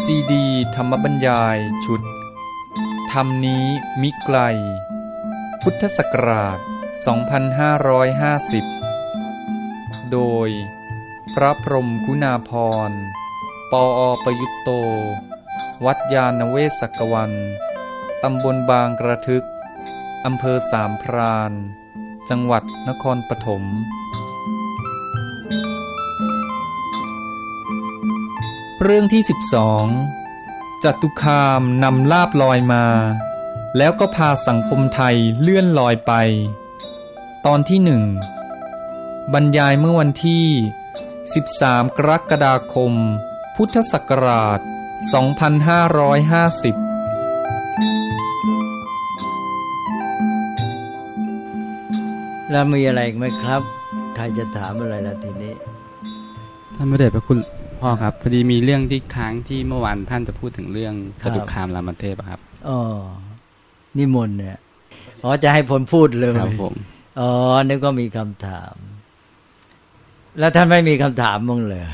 ซีดีธรรมบรรยายชุดธรรมนี้มิไกลพุทธศักราช 2550 โดยพระพรหมคุณาภรณ์ ปอ.ประยุตโต วัดยาณเวศกวัน ตำบลบางกระทึก อำเภอสามพราน จังหวัดนครปฐมเรื่องที่12จตุคามนำลาภลอยมาแล้วก็พาสังคมไทยเลื่อนลอยไปตอนที่1บรรยายเมื่อวันที่13กรกฎาคมพุทธศักราช 2550 แล้วมีอะไรอีกไหมครับใครจะถามอะไรล่ะทีนี้ท่านพระเดชพระคุณพ่อครับพอดีมีเรื่องที่ค้างที่เมื่อวานท่านจะพูดถึงเรื่องจตุคามรามเทพครับอ๋อนิมนต์เนี่ยอ๋อจะให้ผมพูดเลยครับผมอ๋อนึกว่ามีคำถามแล้วท่านไม่มีคำถามมั้งเลย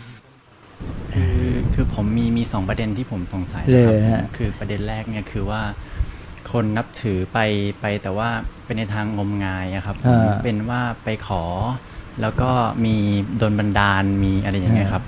คือผมมี2ประเด็นที่ผมสงสัยนะครับคือประเด็นแรกเนี่ยคือว่าคนนับถือไปแต่ว่าเป็นในทางงมงายครับเป็นว่าไปขอแล้วก็มีโดนบันดาลมีอะไรอย่างเงี้ยครับ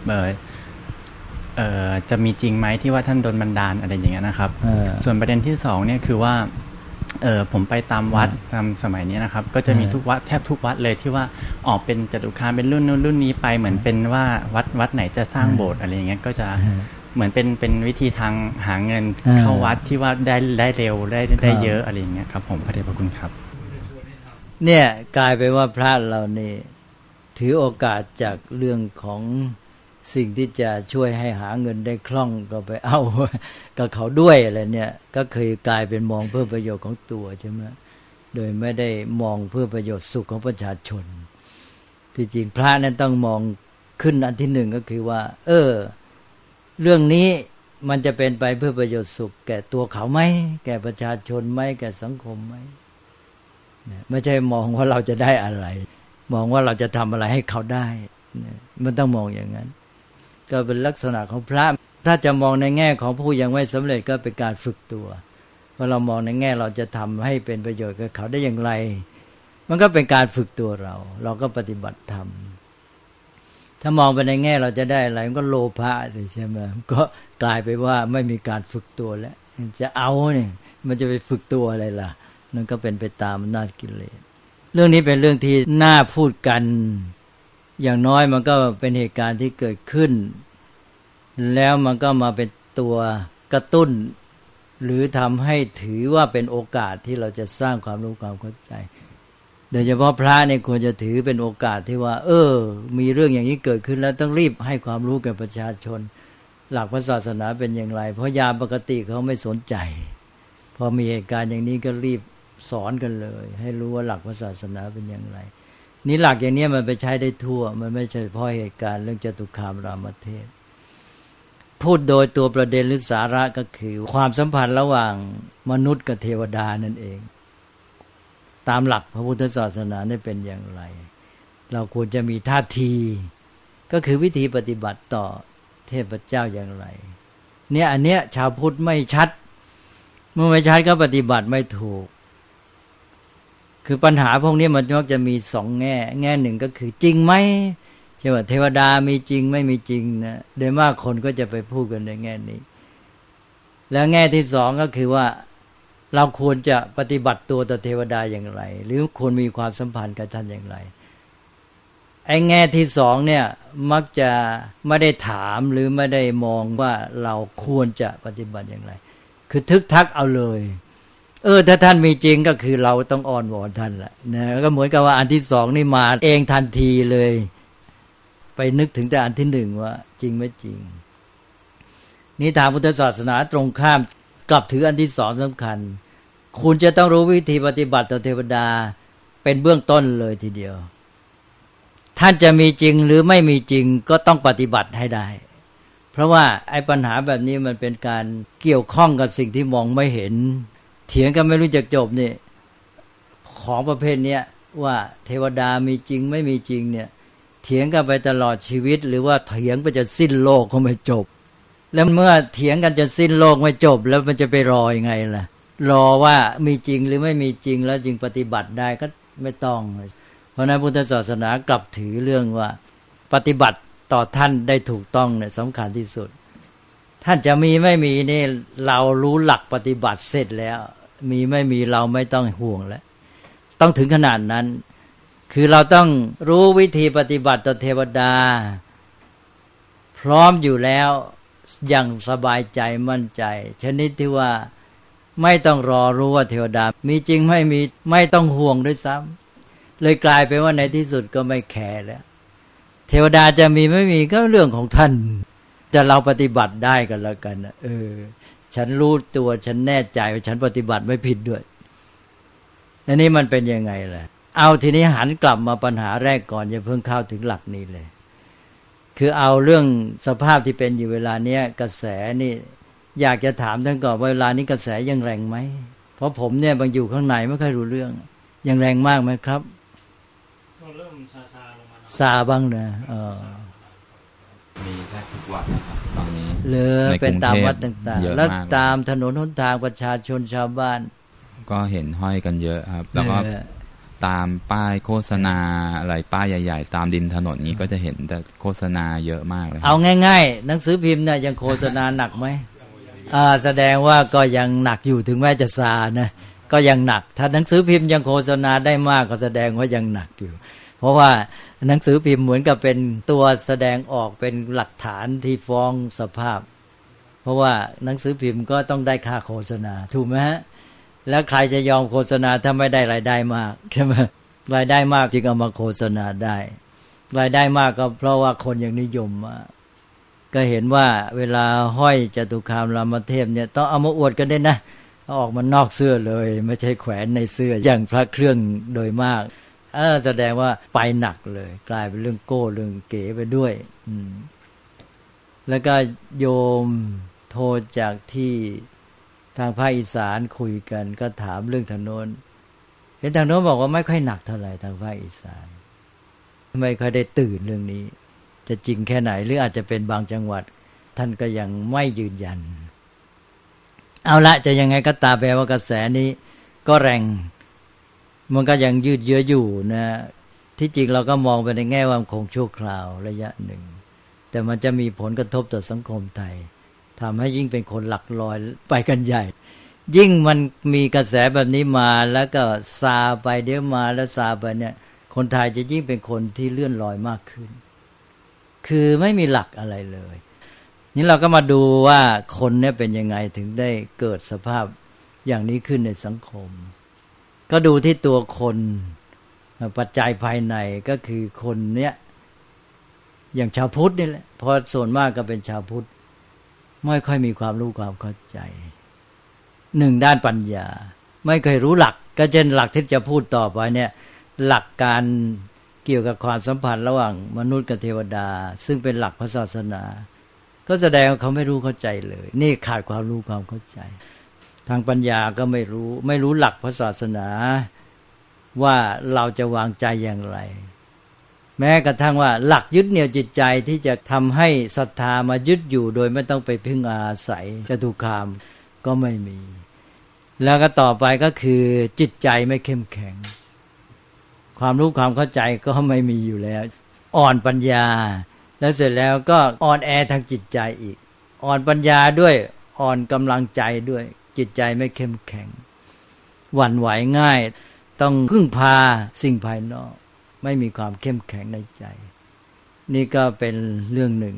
จะมีจริงไหมที่ว่าท่านโดนบันดาลอะไรอย่างเงี้ยนะครับส่วนประเด็นที่2เนี่ยคือว่าผมไปตามวัดตามสมัยนี้นะครับก็จะมีทุกวัดแทบทุกวัดเลยที่ว่าออกเป็นจตุคามเป็นรุ่นนู้นรุ่นนี้ไปเหมือนเป็นว่าวัดไหนจะสร้างโบสถ์อะไรอย่างเงี้ยก็จะเหมือนเป็นวิธีทางหาเงินเข้าวัดที่ว่าได้เร็วได้เยอะอะไรอย่างเงี้ยครับผมพระเดชพระคุณครับเนี่ยกลายไปว่าพระเรานี่ถือโอกาสจากเรื่องของสิ่งที่จะช่วยให้หาเงินได้คล่องก็ไปเอากับเขาด้วยอะไรเนี่ยก็เคยกลายเป็นมองเพื่อประโยชน์ของตัวใช่ไหมโดยไม่ได้มองเพื่อประโยชน์สุขของประชาชนที่จริงพระนั้นต้องมองขึ้นอันที่1ก็คือว่าเรื่องนี้มันจะเป็นไปเพื่อประโยชน์สุขแก่ตัวเขาไหมแก่ประชาชนไหมแก่สังคมไหมไม่ใช่มองว่าเราจะได้อะไรมองว่าเราจะทำอะไรให้เขาได้มันต้องมองอย่างนั้นก็เป็นลักษณะของพระถ้าจะมองในแง่ของผู้ยังไม่สำเร็จก็เป็นการฝึกตัวพอเรามองในแง่เราจะทำให้เป็นประโยชน์กับเขาได้อย่างไรมันก็เป็นการฝึกตัวเราก็ปฏิบัติธรรมถ้ามองไปในแง่เราจะได้อะไรมันก็โลภะสิใช่ไหมก็กลายไปว่าไม่มีการฝึกตัวแล้วจะเอาเนี่ยมันจะไปฝึกตัวอะไรล่ะนั่นก็เป็นไปตามอำนาจกิเลสเรื่องนี้เป็นเรื่องที่น่าพูดกันอย่างน้อยมันก็เป็นเหตุการณ์ที่เกิดขึ้นแล้วมันก็มาเป็นตัวกระตุ้นหรือทำให้ถือว่าเป็นโอกาสที่เราจะสร้างความรู้ความเข้าใจโดยเฉพาะพระเนี่ยควรจะถือเป็นโอกาสที่ว่ามีเรื่องอย่างนี้เกิดขึ้นแล้วต้องรีบให้ความรู้แก่ประชาชนหลักพระศาสนาเป็นอย่างไรเพราะยามปกติเขาไม่สนใจพอมีเหตุการณ์อย่างนี้ก็รีบสอนกันเลยให้รู้ว่าหลักพระศาสนาเป็นอย่างไรนี่หลักอย่างนี้มันไปใช้ได้ทั่วมันไม่ใช่เฉพาะเหตุการณ์เรื่องจตุคามรามเทพพูดโดยตัวประเด็นหรือสาระก็คือความสัมพันธ์ระหว่างมนุษย์กับเทวดานั่นเองตามหลักพระพุทธศาสนาเนี่ยเป็นอย่างไรเราควรจะมีท่าทีก็คือวิธีปฏิบัติต่อเทพเจ้าอย่างไรเนี่ยอันเนี้ยชาวพุทธไม่ชัดเมื่อไม่ชัดก็ปฏิบัติไม่ถูกคือปัญหาพวกนี้มันมักจะมี2แง่หนึ่งก็คือจริงไหมใช่ป่ะเทวดามีจริงไม่มีจริงนะโดยมากคนก็จะไปพูดกันในแง่นี้แล้วแง่ที่2ก็คือว่าเราควรจะปฏิบัติตัวต่อเทวดาอย่างไรหรือควรมีความสัมพันธ์กับท่านอย่างไรไอ้แง่ที่2เนี่ยมักจะไม่ได้ถามหรือไม่ได้มองว่าเราควรจะปฏิบัติอย่างไรคือทึกทักเอาเลยถ้าท่านมีจริงก็คือเราต้องอ้อนวอนท่านแหละนะก็เหมือนกับว่าอันที่2นี่มาเองทันทีเลยไปนึกถึงแต่อันที่1ว่าจริงไม่จริงนี่ทางพุทธศาสนาตรงข้ามกลับถืออันที่2สำคัญคุณจะต้องรู้วิธีปฏิบัติต่อเทวดาเป็นเบื้องต้นเลยทีเดียวท่านจะมีจริงหรือไม่มีจริงก็ต้องปฏิบัติให้ได้เพราะว่าไอ้ปัญหาแบบนี้มันเป็นการเกี่ยวข้องกับสิ่งที่มองไม่เห็นเถียงกันไม่รู้จักจบนี่ของประเภทนี้ว่าเทวดามีจริงไม่มีจริงเนี่ยเถียงกันไปตลอดชีวิตหรือว่าเถียงไปจนสิ้นโลกก็ไม่จบแล้วเมื่อเถียงกันจนสิ้นโลกไม่จบแล้วมันจะไปรอยังไงล่ะรอว่ามีจริงหรือไม่มีจริงแล้วจึงปฏิบัติได้ก็ไม่ต้องเพราะนั้นพุทธศาสนากลับถือเรื่องว่าปฏิบัติต่อท่านได้ถูกต้องเนี่ยสำคัญที่สุดท่านจะมีไม่มีนี่เรารู้หลักปฏิบัติเสร็จแล้วมีไม่มีเราไม่ต้องห่วงแล้วต้องถึงขนาดนั้นคือเราต้องรู้วิธีปฏิบัติต่อเทวดาพร้อมอยู่แล้วอย่างสบายใจมั่นใจชนิดที่ว่าไม่ต้องรอรู้ว่าเทวดามีจริงไม่มีไม่ต้องห่วงด้วยซ้ำเลยกลายเป็นว่าในที่สุดก็ไม่แคร์แล้วเทวดาจะมีไม่มีก็เรื่องของท่านแต่เราปฏิบัติได้กันแล้วกันฉันรู้ตัวฉันแน่ใจว่าฉันปฏิบัติไม่ผิดด้วยอันนี้มันเป็นยังไงล่ะเอาทีนี้หันกลับมาปัญหาแรกก่อนอย่าเพิ่งเข้าถึงหลักนี้เลยคือเอาเรื่องสภาพที่เป็นอยู่เวลาเนี้ยกระแสนี่อยากจะถามท่านก่อนว่าเวลานี้กระแสยังแรงไหมเพราะผมเนี่ยบางอยู่ข้างในไม่ค่อยรู้เรื่องยังแรงมากไหมครับเริ่มซาลงมาซาบ้างนะมีแทบทุกวันนะครับตอนนี้เลยเป็นตามวัดต่างๆแล้วตามถนนหนทางประชาชนชาวบ้านก็เห็นห้อยกันเยอะครับแล้วก็ตามป้ายโฆษณาอะไรป้ายใหญ่ๆตามดินถนนนี้ก็จะเห็นแต่โฆษณาเยอะมากเลยเอาง่ายๆหนังสือพิมพ์เนี่ยยังโฆษณาหนักไหมแสดงว่าก็ยังหนักอยู่ถึงแม้จะซานะก็ยังหนักถ้าหนังสือพิมพ์ยังโฆษณาได้มากก็แสดงว่ายังหนักอยู่เพราะว่าหนังสือพิมพ์เหมือนกับเป็นตัวแสดงออกเป็นหลักฐานที่ฟ้องสภาพเพราะว่าหนังสือพิมพ์ก็ต้องได้ค่าโฆษณาถูกไหมฮะแล้วใครจะยอมโฆษณาถ้าไม่ได้รายได้มากใช่ไหมรายได้มากจึงเอามาโฆษณาได้รายได้มากก็เพราะว่าคนยังนิยมมากก็เห็นว่าเวลาห้อยจตุคามรามเทพเนี่ยต้องเอามาอวดกันได้นะเอาออกมานอกเสื้อเลยไม่ใช่แขวนในเสื้ออย่างพระเครื่องโดยมากแสดงว่าไปหนักเลยกลายเป็นเรื่องโก้เรื่องเก๋ไปด้วยแล้วก็โยมโทรจากที่ทางภาคอีสานคุยกันก็ถามเรื่องทางโน้นเห็นทางโน้นบอกว่าไม่ค่อยหนักเท่าไหร่ทางภาคอีสานไม่ค่อยได้ตื่นเรื่องนี้จะจริงแค่ไหนหรืออาจจะเป็นบางจังหวัดท่านก็ยังไม่ยืนยันเอาละจะยังไงก็ตามแปลว่ากระแสนี้ก็แรงมันก็ยังยืดเยื้ออยู่นะที่จริงเราก็มองไปในแง่ว่าคงชั่วคราวระยะหนึ่งแต่มันจะมีผลกระทบต่อสังคมไทยทำให้ยิ่งเป็นคนหลักลอยไปกันใหญ่ยิ่งมันมีกระแสแบบนี้มาแล้วก็ซาไปเดี๋ยวมาแล้วซาไปเนี่ยคนไทยจะยิ่งเป็นคนที่เลื่อนลอยมากขึ้นคือไม่มีหลักอะไรเลยนี่เราก็มาดูว่าคนเนี่ยเป็นยังไงถึงได้เกิดสภาพอย่างนี้ขึ้นในสังคมก็ดูที่ตัวคนปัจจัยภายในก็คือคนเนี้ยอย่างชาวพุทธนี่แหละเพราะส่วนมากก็เป็นชาวพุทธไม่ค่อยมีความรู้ความเข้าใจหนึ่งด้านปัญญาไม่เคยรู้หลักก็เช่นหลักที่จะพูดต่อไปเนี่ยหลักการเกี่ยวกับความสัมพันธ์ระหว่างมนุษย์กับเทวดาซึ่งเป็นหลักพระศาสนาก็แสดงว่าเขาไม่รู้เข้าใจเลยนี่ขาดความรู้ความเข้าใจทางปัญญาก็ไม่รู้หลักพระศาสนาว่าเราจะวางใจอย่างไรแม้กระทั่งว่าหลักยึดเหนี่ยวจิตใจที่จะทำให้ศรัทธามายึดอยู่โดยไม่ต้องไปพึ่งอาศัยจตุคามก็ไม่มีแล้วก็ต่อไปก็คือจิตใจไม่เข้มแข็งความรู้ความเข้าใจก็ไม่มีอยู่แล้วอ่อนปัญญาแล้วเสร็จแล้วก็อ่อนแอทางจิตใจอีกอ่อนปัญญาด้วยอ่อนกำลังใจด้วยจิตใจไม่เข้มแข็งหวั่นไหวง่ายต้องพึ่งพาสิ่งภายนอกไม่มีความเข้มแข็งในใจนี่ก็เป็นเรื่องหนึ่ง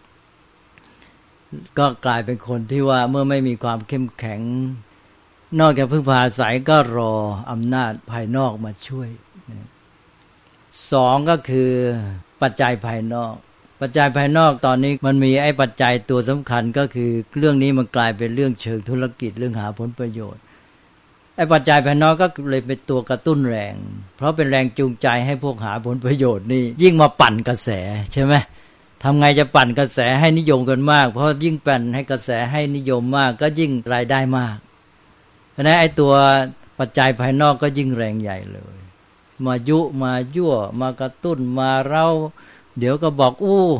ก็กลายเป็นคนที่ว่าเมื่อไม่มีความเข้มแข็งนอกจากพึ่งพาอาศัยก็รออำนาจภายนอกมาช่วยสองก็คือปัจจัยภายนอกปัจจัยภายนอกตอนนี้มันมีไอ้ปัจจัยตัวสำคัญก็คือเรื่องนี้มันกลายเป็นเรื่องเชิงธุรกิจเรื่องหาผลประโยชน์ไอ้ปัจจัยภายนอกก็เลยเป็นตัวกระตุ้นแรงเพราะเป็นแรงจูงใจให้พวกหาผลประโยชน์นี่ยิ่งมาปั่นกระแสใช่ไหมทำไงจะปั่นกระแสให้นิยมกันมากเพราะยิ่งปั่นให้กระแสให้นิยมมากก็ยิ่งรายได้มากเพราะฉะนั้นไอ้ตัวปัจจัยภายนอกก็ยิ่งแรงใหญ่เลยมายุมายั่วมากระตุ้นมาเร้าเดี๋ยวก็บอก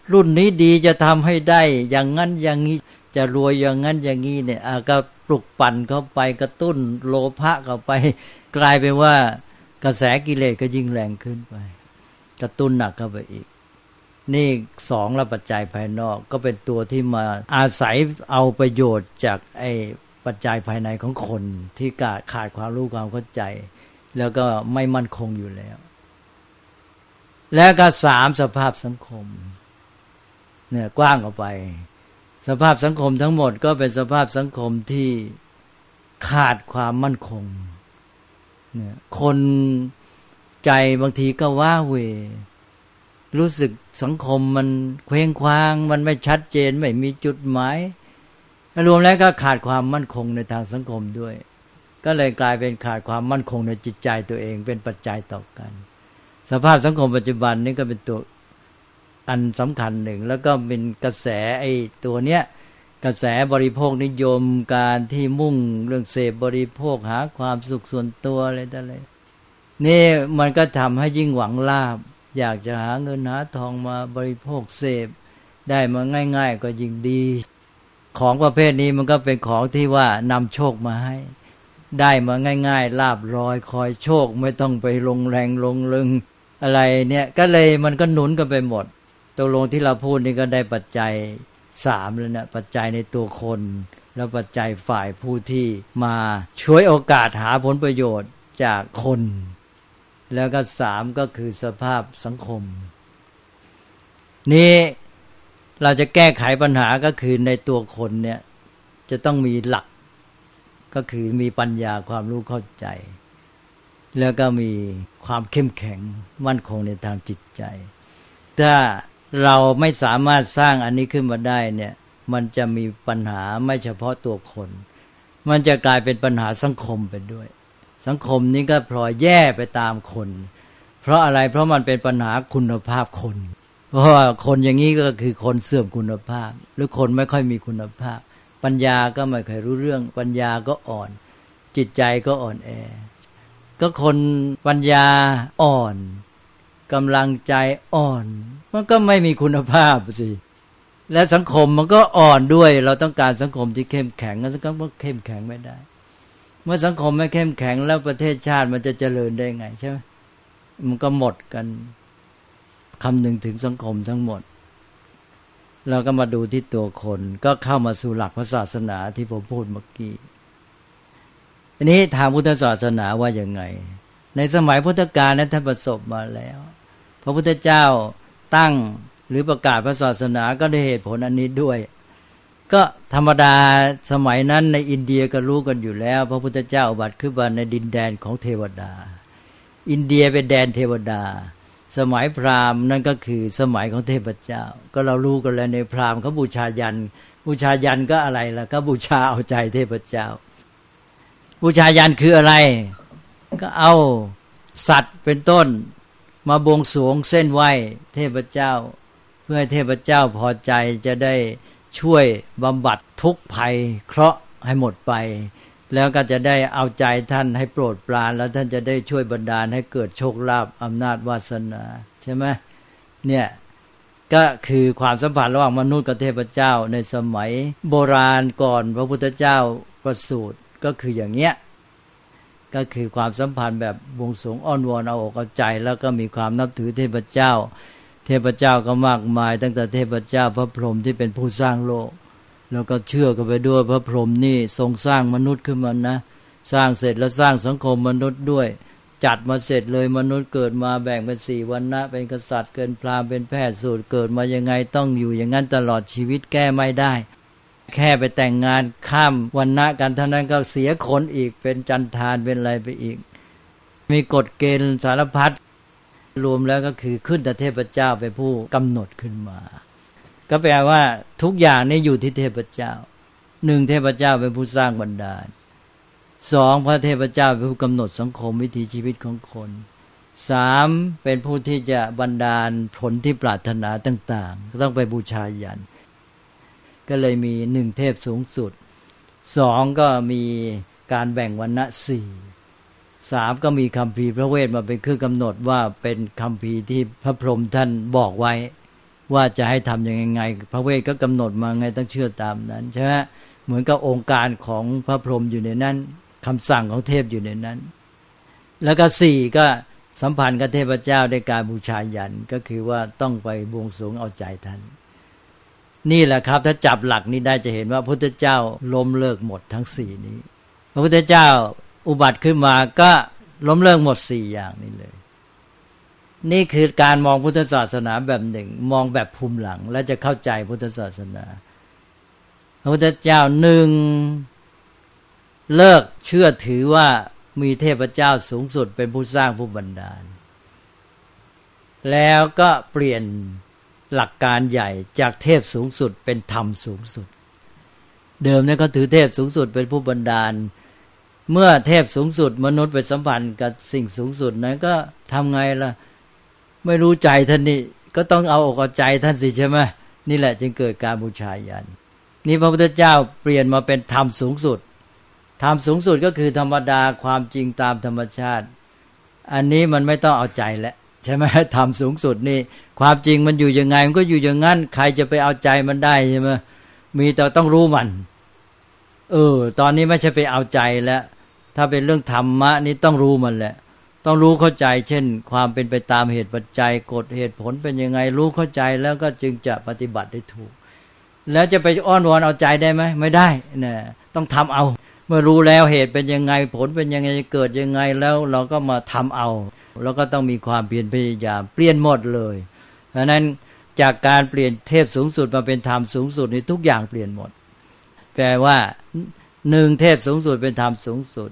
รุ่นนี้ดีจะทำให้ได้อย่างนั้นอย่างนี้จะรวยอย่างนั้นอย่างนี้เนี่ยก็ปลุกปั่นเข้าไปกระตุ้นโลภะเข้าไปกลายเป็นว่ากระแสกิเลสก็ยิ่งแรงขึ้นไปกระตุ้นหนักเข้าไปอีกนี่สองละปัจจัยภายนอกก็เป็นตัวที่มาอาศัยเอาประโยชน์จากไอ้ปัจจัยภายในของคนที่ขาดความรู้ความเข้าใจแล้วก็ไม่มั่นคงอยู่แล้วแล้วก็สามสภาพสังคมเนี่ยกว้างออกไปสภาพสังคมทั้งหมดก็เป็นสภาพสังคมที่ขาดความมั่นคงเนี่ยคนใจบางทีก็ว้าเหวรู้สึกสังคมมันเคว้งคว้างมันไม่ชัดเจนไม่มีจุดหมายรวมแล้วก็ขาดความมั่นคงในทางสังคมด้วยก็เลยกลายเป็นขาดความมั่นคงในจิตใจตัวเองเป็นปัจจัยต่อกันสภาพสังคมปัจจุบันนี้ก็เป็นตัวอันสำคัญหนึ่งแล้วก็เป็นกระแสไอ้ตัวเนี้ยกระแสบริโภคนิยมการที่มุ่งเรื่องเสพบริโภคหาความสุขส่วนตัวอะไรต่ออะไรนี่มันก็ทำให้ยิ่งหวังลาภอยากจะหาเงินหาทองมาบริโภคเสพได้มาง่ายๆก็ยิ่งดีของประเภทนี้มันก็เป็นของที่ว่านำโชคมาให้ได้มาง่ายๆลาภลอยคอยโชคไม่ต้องไปลงแรงลงลึงอะไรเนี่ยก็เลยมันก็หนุนกันไปหมดตกลงที่เราพูดนี่ก็ได้ปัจจัย3แล้วนะปัจจัยในตัวคนแล้วปัจจัยฝ่ายผู้ที่มาช่วยโอกาสหาผลประโยชน์จากคนแล้วก็3ก็คือสภาพสังคมนี่เราจะแก้ไขปัญหาก็คือในตัวคนเนี่ยจะต้องมีหลักก็คือมีปัญญาความรู้เข้าใจแล้วก็มีความเข้มแข็งมั่นคงในทางจิตใจถ้าเราไม่สามารถสร้างอันนี้ขึ้นมาได้เนี่ยมันจะมีปัญหาไม่เฉพาะตัวคนมันจะกลายเป็นปัญหาสังคมไปด้วยสังคมนี้ก็พลอยแย่ไปตามคนเพราะอะไรเพราะมันเป็นปัญหาคุณภาพคนเพราะว่าคนอย่างนี้ก็คือคนเสื่อมคุณภาพหรือคนไม่ค่อยมีคุณภาพปัญญาก็ไม่ค่อยรู้เรื่องปัญญาก็อ่อนจิตใจก็อ่อนแอก็คนปัญญาอ่อนกำลังใจอ่อนมันก็ไม่มีคุณภาพสิและสังคมมันก็อ่อนด้วยเราต้องการสังคมที่เข้มแข็งแล้วสังคมก็เข้มแข็งไม่ได้เมื่อสังคมไม่เข้มแข็งแล้วประเทศชาติมันจะเจริญได้ไงใช่ไหมมันก็หมดกันคำนึงถึงสังคมทั้งหมดเราก็มาดูที่ตัวคนก็เข้ามาสู่หลักพระศาสนาที่ผมพูดเมื่อกี้ทีนี้ทางพุทธศาสนาว่าอย่างไงในสมัยพุทธกาลนั้นท่านประสบมาแล้วพระพุทธเจ้าตั้งหรือประกาศพระศาสนาก็ได้เหตุผลอันนี้ด้วยก็ธรรมดาสมัยนั้นในอินเดียก็รู้กันอยู่แล้วพระพุทธเจ้าอุบัติขึ้นมาในดินแดนของเทวดาอินเดียเป็นแดนเทวดาสมัยพราหมณ์นั่นก็คือสมัยของเทพเจ้าก็เรารู้กันแล้วในพราหมณ์เขาบูชายันก็อะไรล่ะก็บูชาเอาใจเทพเจ้าบูชายันคืออะไรก็เอาสัตว์เป็นต้นมาบวงสรวงเส้นไหว้เทพเจ้าเพื่อให้เทพเจ้าพอใจจะได้ช่วยบำบัดทุกข์ภัยเคราะห์ให้หมดไปแล้วก็จะได้เอาใจท่านให้โปรดปรานแล้วท่านจะได้ช่วยบันดาลให้เกิดโชคลาภอำนาจวาสนาใช่ไหมเนี่ยก็คือความสัมพันธ์ระหว่างมนุษย์กับเทพเจ้าในสมัยโบราณก่อนพระพุทธเจ้าประสูติก็คืออย่างเงี้ยก็คือความสัมพันธ์แบบบวงสรวงอ้อนวอนเอาอกเอาใจแล้วก็มีความนับถือเทพเจ้าก็มากมายตั้งแต่เทพเจ้าพระพรหมที่เป็นผู้สร้างโลกแล้วก็เชื่อกันไปด้วยพระพรหมนี่ทรงสร้างมนุษย์ขึ้นมานะสร้างเสร็จแล้วสร้างสังคมมนุษย์ด้วยจัดมาเสร็จเลยมนุษย์เกิดมาแบ่งเป็น4วรรณะเป็นกษัตริย์เป็นพราหมณ์เป็นแพทย์สูตรเกิดมายังไงต้องอยู่อย่างนั้นตลอดชีวิตแก้ไม่ได้แค่ไปแต่งงานข้ามวรรณะกันเท่านั้นก็เสียคนอีกเป็นจันทานเป็นอะไรไปอีกมีกฎเกณฑ์สารพัดรวมแล้วก็คือขึ้นแต่เทพเจ้าเป็นผู้กำหนดขึ้นมาก็แปลว่าทุกอย่างนี้อยู่ที่เทพเจ้า1เทพเจ้าเป็นผู้สร้างบันดาล2พระเทพเจ้าเป็นผู้กำหนดสังคมวิถีชีวิตของคน3เป็นผู้ที่จะบันดาลผลที่ปรารถนาต่างๆก็ต้องไปบูชายันก็เลยมี1เทพสูงสุด2ก็มีการแบ่งวรรณะ3ก็มีคัมภีร์พระเวทมาเป็นเครื่องกำหนดว่าเป็นคัมภีร์ที่พระพรหมท่านบอกไว้ว่าจะให้ทำยังไงพระเวทก็กำหนดมาไงต้องเชื่อตามนั้นใช่ไหมเหมือนกับองค์การของพระพรหมอยู่ในนั้นคำสั่งของเทพอยู่ในนั้นแล้วก็4ก็สัมพันธ์กับเทพเจ้าในการบูชายันก็คือว่าต้องไปบวงสรวงเอาใจท่านนี่แหละครับถ้าจับหลักนี้ได้จะเห็นว่าพระพุทธเจ้าล้มเลิกหมดทั้ง4นี้พระพุทธเจ้าอุบัติขึ้นมาก็ล้มเลิกหมด4อย่างนี้เลยนี่คือการมองพุทธศาสนาแบบหนึ่งมองแบบภูมิหลังแล้วจะเข้าใจพุทธศาสนาพระพุทธเจ้า1เลิกเชื่อถือว่ามีเทพเจ้าสูงสุดเป็นผู้สร้างผู้บันดาลแล้วก็เปลี่ยนหลักการใหญ่จากเทพสูงสุดเป็นธรรมสูงสุดเดิมเนี่ยก็ถือเทพสูงสุดเป็นผู้บันดาลเมื่อเทพสูงสุดมนุษย์ไปสัมพันธ์กับสิ่งสูงสุดนั้นก็ทำไงล่ะไม่รู้ใจท่านนี่ก็ต้องเอาอกเอาใจท่านสิใช่ไหมนี่แหละจึงเกิดการบูชายันนี่พระพุทธเจ้าเปลี่ยนมาเป็นธรรมสูงสุดธรรมสูงสุดก็คือธรรมดาความจริงตามธรรมชาติอันนี้มันไม่ต้องเอาใจแล้วใช่ไหมธรรมสูงสุดนี่ความจริงมันอยู่ยังไงมันก็อยู่อย่างนั้นใครจะไปเอาใจมันได้ใช่ไหมมีแต่ต้องรู้มันตอนนี้ไม่ใช่ไปเอาใจแล้วถ้าเป็นเรื่องธรรมะนี่ต้องรู้มันแหละต้องรู้เข้าใจเช่นความเป็นไปตามเหตุปัจจัยกฎเหตุผลเป็นยังไงรู้เข้าใจแล้วก็จึงจะปฏิบัติได้ถูกแล้วจะไปอ้อนวอนเอาใจได้ไหมไม่ได้เนี่ยต้องทำเอาเมื่อรู้แล้วเหตุเป็นยังไงผลเป็นยังไงเกิดยังไงแล้วเราก็มาทำเอาแล้วก็ต้องมีความเพียรพยายามเปลี่ยนหมดเลยเพราะนั้นจากการเปลี่ยนเทพสูงสุดมาเป็นธรรมสูงสุดนี่ทุกอย่างเปลี่ยนหมดแปลว่า1เทพสูงสุดเป็นธรรมสูงสุด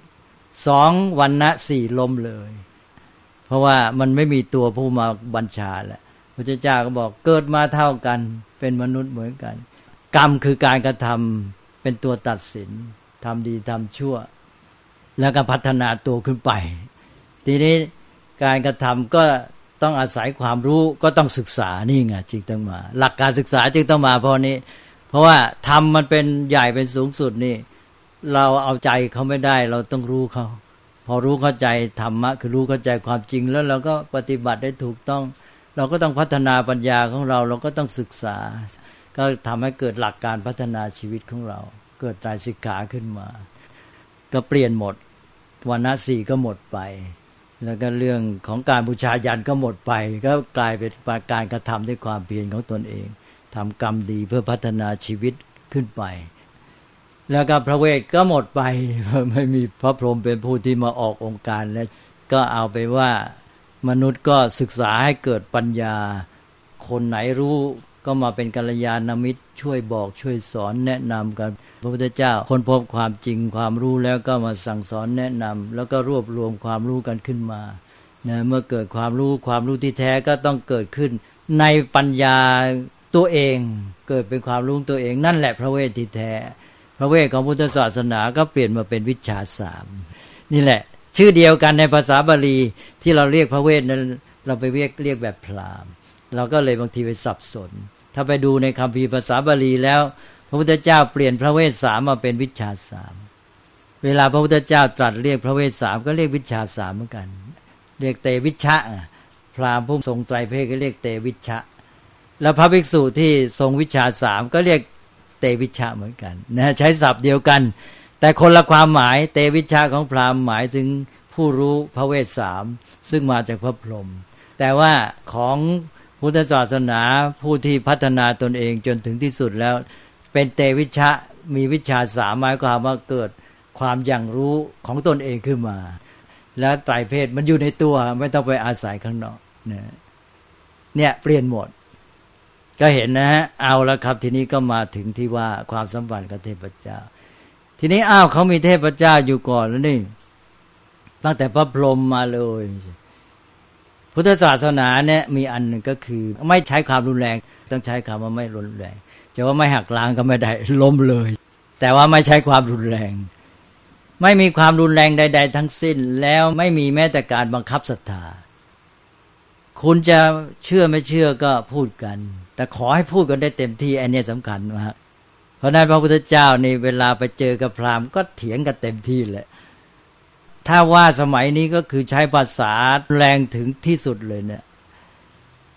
2วรรณะ4ล้มเลยเพราะว่ามันไม่มีตัวผู้มาบัญชาแล้วพระเจ้าก็บอกเกิดมาเท่ากันเป็นมนุษย์เหมือนกันกรรมคือการกระทำเป็นตัวตัดสินทำดีทำชั่วแล้วก็พัฒนาตัวขึ้นไปทีนี้การกระทำก็ต้องอาศัยความรู้ก็ต้องศึกษานี่ไงจึงต้องมาหลักการศึกษาจึงต้องมาเพราะว่าธรรมมันเป็นใหญ่เป็นสูงสุดนี่เราเอาใจเขาไม่ได้เราต้องรู้เขาพอรู้เข้าใจธรรมะคือรู้เข้าใจความจริงแล้วเราก็ปฏิบัติได้ถูกต้องเราก็ต้องพัฒนาปัญญาของเราก็ต้องศึกษาก็ทำให้เกิดหลักการพัฒนาชีวิตของเราเกิดไตรสิกขาขึ้นมาก็เปลี่ยนหมดวรรณะ4ก็หมดไปแล้วก็เรื่องของการบูชายันก็หมดไปก็กลายเป็นการกระทำด้วยความเพียรของตนเองทำกรรมดีเพื่อพัฒนาชีวิตขึ้นไปแล้วก็พระเวทก็หมดไปไม่มีพระพรหมเป็นผู้ที่มาออกองค์การแล้วก็เอาไปว่ามนุษย์ก็ศึกษาให้เกิดปัญญาคนไหนรู้ก็มาเป็นกัลยาณมิตรช่วยบอกช่วยสอนแนะนำกันพระพุทธเจ้าค้นพบความจริงความรู้แล้วก็มาสั่งสอนแนะนำแล้วก็รวบรวมความรู้กันขึ้นมาเมื่อเกิดความรู้ที่แท้ก็ต้องเกิดขึ้นในปัญญาตัวเองเกิดเป็นความรู้ตัวเองนั่นแหละพระเวทที่แท้พระเวทของพุทธศาสนาก็เปลี่ยนมาเป็นวิชชา3นี่แหละชื่อเดียวกันในภาษาบาลีที่เราเรียกพระเวทนั้นเราไปเรียกแบบพราหมณ์เราก็เลยบางทีไปสับสนถ้าไปดูในคัมภีร์ภาษาบาลีแล้วพระพุทธเจ้าเปลี่ยนพระเวท3มาเป็นวิชชา3เวลาพระพุทธเจ้าตรัสเรียกพระเวท3ก็เรียกวิชชา3เหมือนกันเรียกเตวิชชะพราหมณ์ผู้ทรงไตรเพศก็เรียกเตวิชชะแล้วพระภิกษุที่ทรงวิชชา3ก็เรียกเตวิชชะเหมือนกันนะใช้ศัพท์เดียวกันแต่คนละความหมายเตวิชชะของพราหมณ์หมายถึงผู้รู้พระเวท3ซึ่งมาจากพระพรหมแต่ว่าของพุทธศาสนาผู้ที่พัฒนาตนเองจนถึงที่สุดแล้วเป็นเตวิชชะมีวิชชา3หมายความว่าเกิดความอย่างรู้ของตนเองขึ้นมาแล้วไตรเพศมันอยู่ในตัวไม่ต้องไปอาศัยข้างนอกเนี่ยเปลี่ยนหมดก็เห็นนะฮะเอาแล้วครับทีนี้ก็มาถึงที่ว่าความสัมพันธ์กับเทพเจ้าทีนี้เขามีเทพเจ้าอยู่ก่อนแล้วนี่ตั้งแต่พระพรหมมาเลยพุทธศาสนาเนี่ยมีอันหนึ่งก็คือไม่ใช้ความรุนแรงต้องใช้คำว่าไม่รุนแรงจะว่าไม่หักล้างก็ไม่ได้ล้มเลยแต่ว่าไม่ใช้ความรุนแรงไม่มีความรุนแรงใดๆทั้งสิ้นแล้วไม่มีแม้แต่การบังคับศรัทธาคุณจะเชื่อไม่เชื่อก็พูดกันแต่ขอให้พูดกันได้เต็มที่อันนี้สำคัญมากเพราะนั้นพระพุทธเจ้านี่เวลาไปเจอกับพราหมณ์ก็เถียงกันเต็มที่เลยถ้าว่าสมัยนี้ก็คือใช้ภาษาแรงถึงที่สุดเลยเนี่ย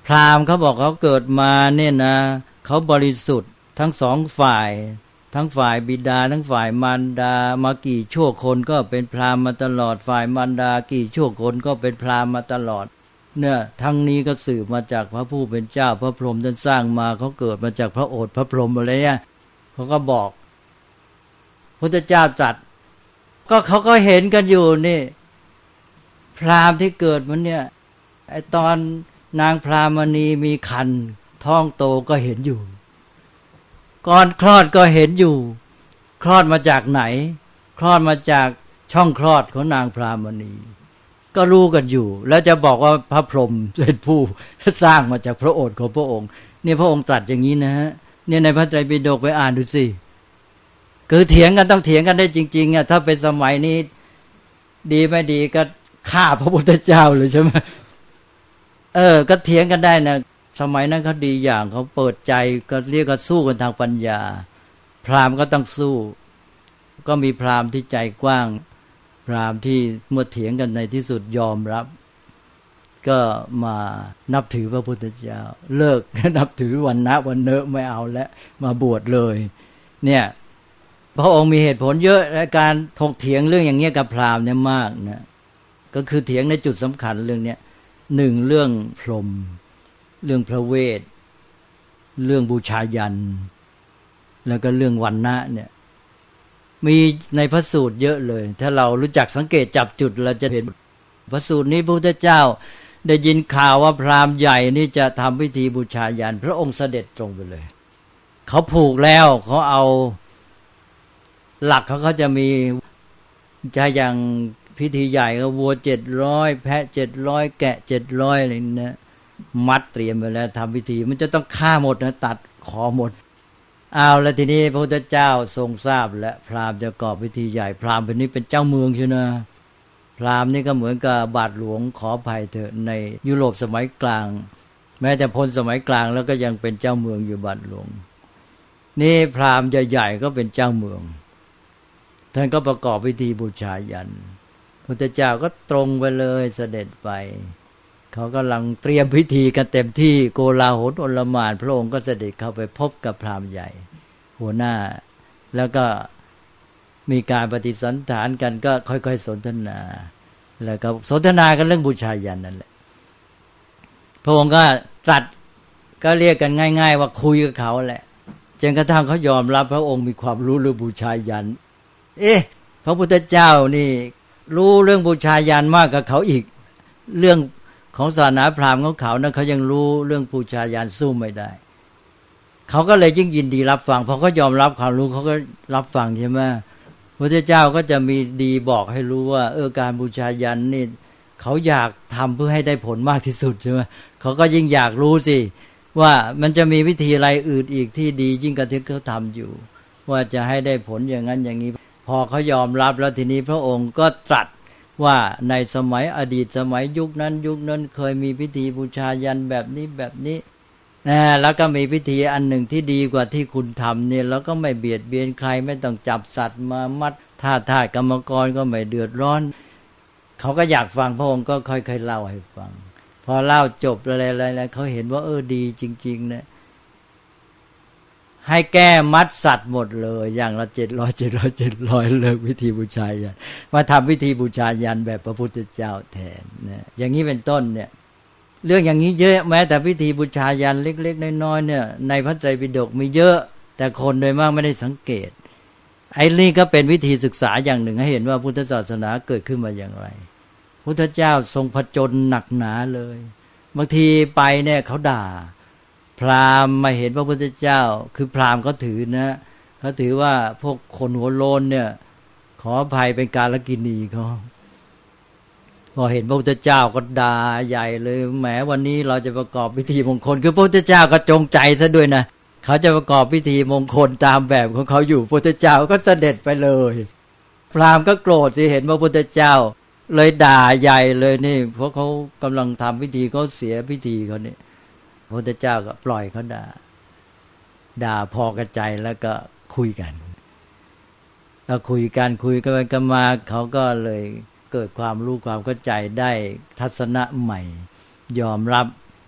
พราหมณ์เขาบอกเขาเกิดมาเนี่ยนะเขาบริสุทธิ์ทั้งสองฝ่ายทั้งฝ่ายบิดาทั้งฝ่ายมารดามากี่ชั่วคนก็เป็นพราหมณ์มาตลอดฝ่ายมารดากี่ชั่วคนก็เป็นพราหมณ์มาตลอดเนี่ยทั้งนี้ก็สืบมาจากพระผู้เป็นเจ้าพระพรหมท่านสร้างมาเขาเกิดมาจากพระโอษฐ์พระพรหมอะไรเนี่ยเขาก็บอกพุทธเจ้าตรัสก็เขาก็เห็นกันอยู่นี่พราหมณ์ที่เกิดมันเนี่ยไอตอนนางพรามณีมีครรภ์ท้องโตก็เห็นอยู่ก่อนคลอดก็เห็นอยู่คลอดมาจากไหนคลอดมาจากช่องคลอดของนางพรามณีก็รู้กันอยู่แล้วจะบอกว่าพระพรหมเป็นผู้สร้างมาจากพระโอษฐ์ของพระองค์เนี่ยพระองค์ตรัสอย่างนี้นะฮะเนี่ยในพระไตรปิฎกไปอ่านดูสิคือเถียงกันต้องเถียงกันได้จริงๆอ่ะถ้าเป็นสมัยนี้ดีไม่ดีก็ฆ่าพระพุทธเจ้าเลยใช่ไหมก็เถียงกันได้นะสมัยนั้นเขาดีอย่างเขาเปิดใจก็เรียกว่าสู้กันทางปัญญาพราหมณ์ก็ต้องสู้ก็มีพราหมณ์ที่ใจกว้างพราหมณ์ที่เมื่อเถียงกันในที่สุดยอมรับก็มานับถือพระพุทธเจ้าเลิกนับถือวันนะวันเนอะไม่เอาแล้วมาบวชเลยเนี่ยพระองค์มีเหตุผลเยอะในการถกเถียงเรื่องอย่างเงี้ยกับพราหมณ์เนี่ยมากนะก็คือเถียงในจุดสำคัญเรื่องเนี้ยหนึ่งเรื่องพรหมเรื่องพระเวทเรื่องบูชายัญแล้วก็เรื่องวรรณะเนี่ยมีในพระสูตรเยอะเลยถ้าเรารู้จักสังเกตจับจุดเราจะเห็นพระสูตรนี้พระพุทธเจ้าได้ยินข่าวว่าพราหมณ์ใหญ่นี่จะทำพิธีบูชายัญพระองค์เสด็จตรงไปเลยเขาผูกแล้วเขาเอาหลักเขาจะมีจะอย่างพิธีใหญ่ก็วัว700แพะ700แกะ700อะไรนะมัดเตรียมไปแล้วทำพิธีมันจะต้องฆ่าหมดนะตัดคอหมดเอาแล้วทีนี้พระพุทธเจ้าทรงทราบและพราหมณ์จะก่อพิธีใหญ่พราหมณ์เป็นนี้เป็นเจ้าเมืองใช่ไหมพราหมณ์นี่ก็เหมือนกับบาทหลวงขออภัยเถอะในยุโรปสมัยกลางแม้แต่พ้นสมัยกลางแล้วก็ยังเป็นเจ้าเมืองอยู่บาทหลวงนี่พราหมณ์ใหญ่ๆก็เป็นเจ้าเมืองท่านก็ประกอบพิธีบูชายัญพระพุทธเจ้าก็ตรงไปเลยเสด็จไปเขากำลังเตรียมพิธีกันเต็มที่โกลาหลโอลหม่านพระองค์ก็เสด็จเข้าไปพบกับพราหมณ์ใหญ่หัวหน้าแล้วก็มีการปฏิสันถานกันก็ค่อยๆสนทนาแล้วก็สนทนากันเรื่องบูชายัญนั่นแหละพระองค์ก็ตรัสก็เรียกกันง่ายๆว่าคุยกับเขาแหละจนกระทั่งเขายอมรับพระองค์มีความรู้เรื่องบูชายัญพระพุทธเจ้านี่รู้เรื่องบูชายัญมากกว่าเขาอีกเรื่องของศาสนาพราหมณ์ของเขานะเขายังรู้เรื่องบูชายัญสู้ไม่ได้เขาก็เลยยิ่งยินดีรับฟังพอเขายอมรับความรู้เขาก็รับฟังใช่ไหมพระพุทธเจ้าก็จะมีดีบอกให้รู้ว่าการบูชายัญนี่เขาอยากทำเพื่อให้ได้ผลมากที่สุดใช่ไหมเขาก็ยิ่งอยากรู้สิว่ามันจะมีวิธีอะไรอื่นอีกที่ดียิ่งกว่าที่เขาทำอยู่ว่าจะให้ได้ผลอย่างนั้นอย่างนี้พอเขายอมรับแล้วทีนี้พระองค์ก็ตรัสว่าในสมัยอดีตสมัยยุคนั้นเคยมีพิธีบูชายัญแบบนี้แล้วก็มีพิธีอันหนึ่งที่ดีกว่าที่คุณทำเนี่ยแล้วก็ไม่เบียดเบียนใครไม่ต้องจับสัตว์มามัดทาสกรรมกรก็ไม่เดือดร้อนเขาก็อยากฟังพระองค์ก็ค่อยๆเล่าให้ฟังพอเล่าจบอะไรเขาเห็นว่าดีจริงๆนะให้แก้มัดสัตว์หมดเลยอย่างละ700เลิกพิธีบูชายัญมาทำพิธีบูชายัญแบบพระพุทธเจ้าแทนนะอย่างนี้เป็นต้นเนี่ยเรื่องอย่างนี้เยอะแม้แต่พิธีบูชายัญเล็กๆน้อยๆเนี่ยในพระไตรปิฎกมีเยอะแต่คนโดยมากไม่ได้สังเกตไอ้นี่ก็เป็นวิธีศึกษาอย่างหนึ่งให้เห็นว่าพุทธศาสนาเกิดขึ้นมาอย่างไรพุทธเจ้าทรงผจญหนักหนาเลยบางทีไปเนี่ยเขาด่าพราหมณ์มาเห็นพระพุทธเจ้าคือพราหมณ์เขาถือนะเขาถือว่าพวกคนหัวโลนเนี่ยขออภัยเป็นกาลกิณีเขาพอเห็นพระพุทธเจ้าก็ด่าใหญ่เลยแหมวันนี้เราจะประกอบพิธีมงคลคือพระพุทธเจ้าก็จงใจซะด้วยนะเขาจะประกอบพิธีมงคลตามแบบของเขาอยู่พระพุทธเจ้าก็เสด็จไปเลยพราหมณ์ก็โกรธสิเห็นพระพุทธเจ้าเลยด่าใหญ่เลยนี่เพราะเขากำลังทำพิธีเขาเสียพิธีเขาเนี่ยพระพุทธเจ้าก็ปล่อยเขาด่าพอกระใจแล้วก็คุยกันแล้วคุยกันมาเขาก็เลยเกิดความรู้ความเข้าใจได้ทัศนะใหม่ยอมรับ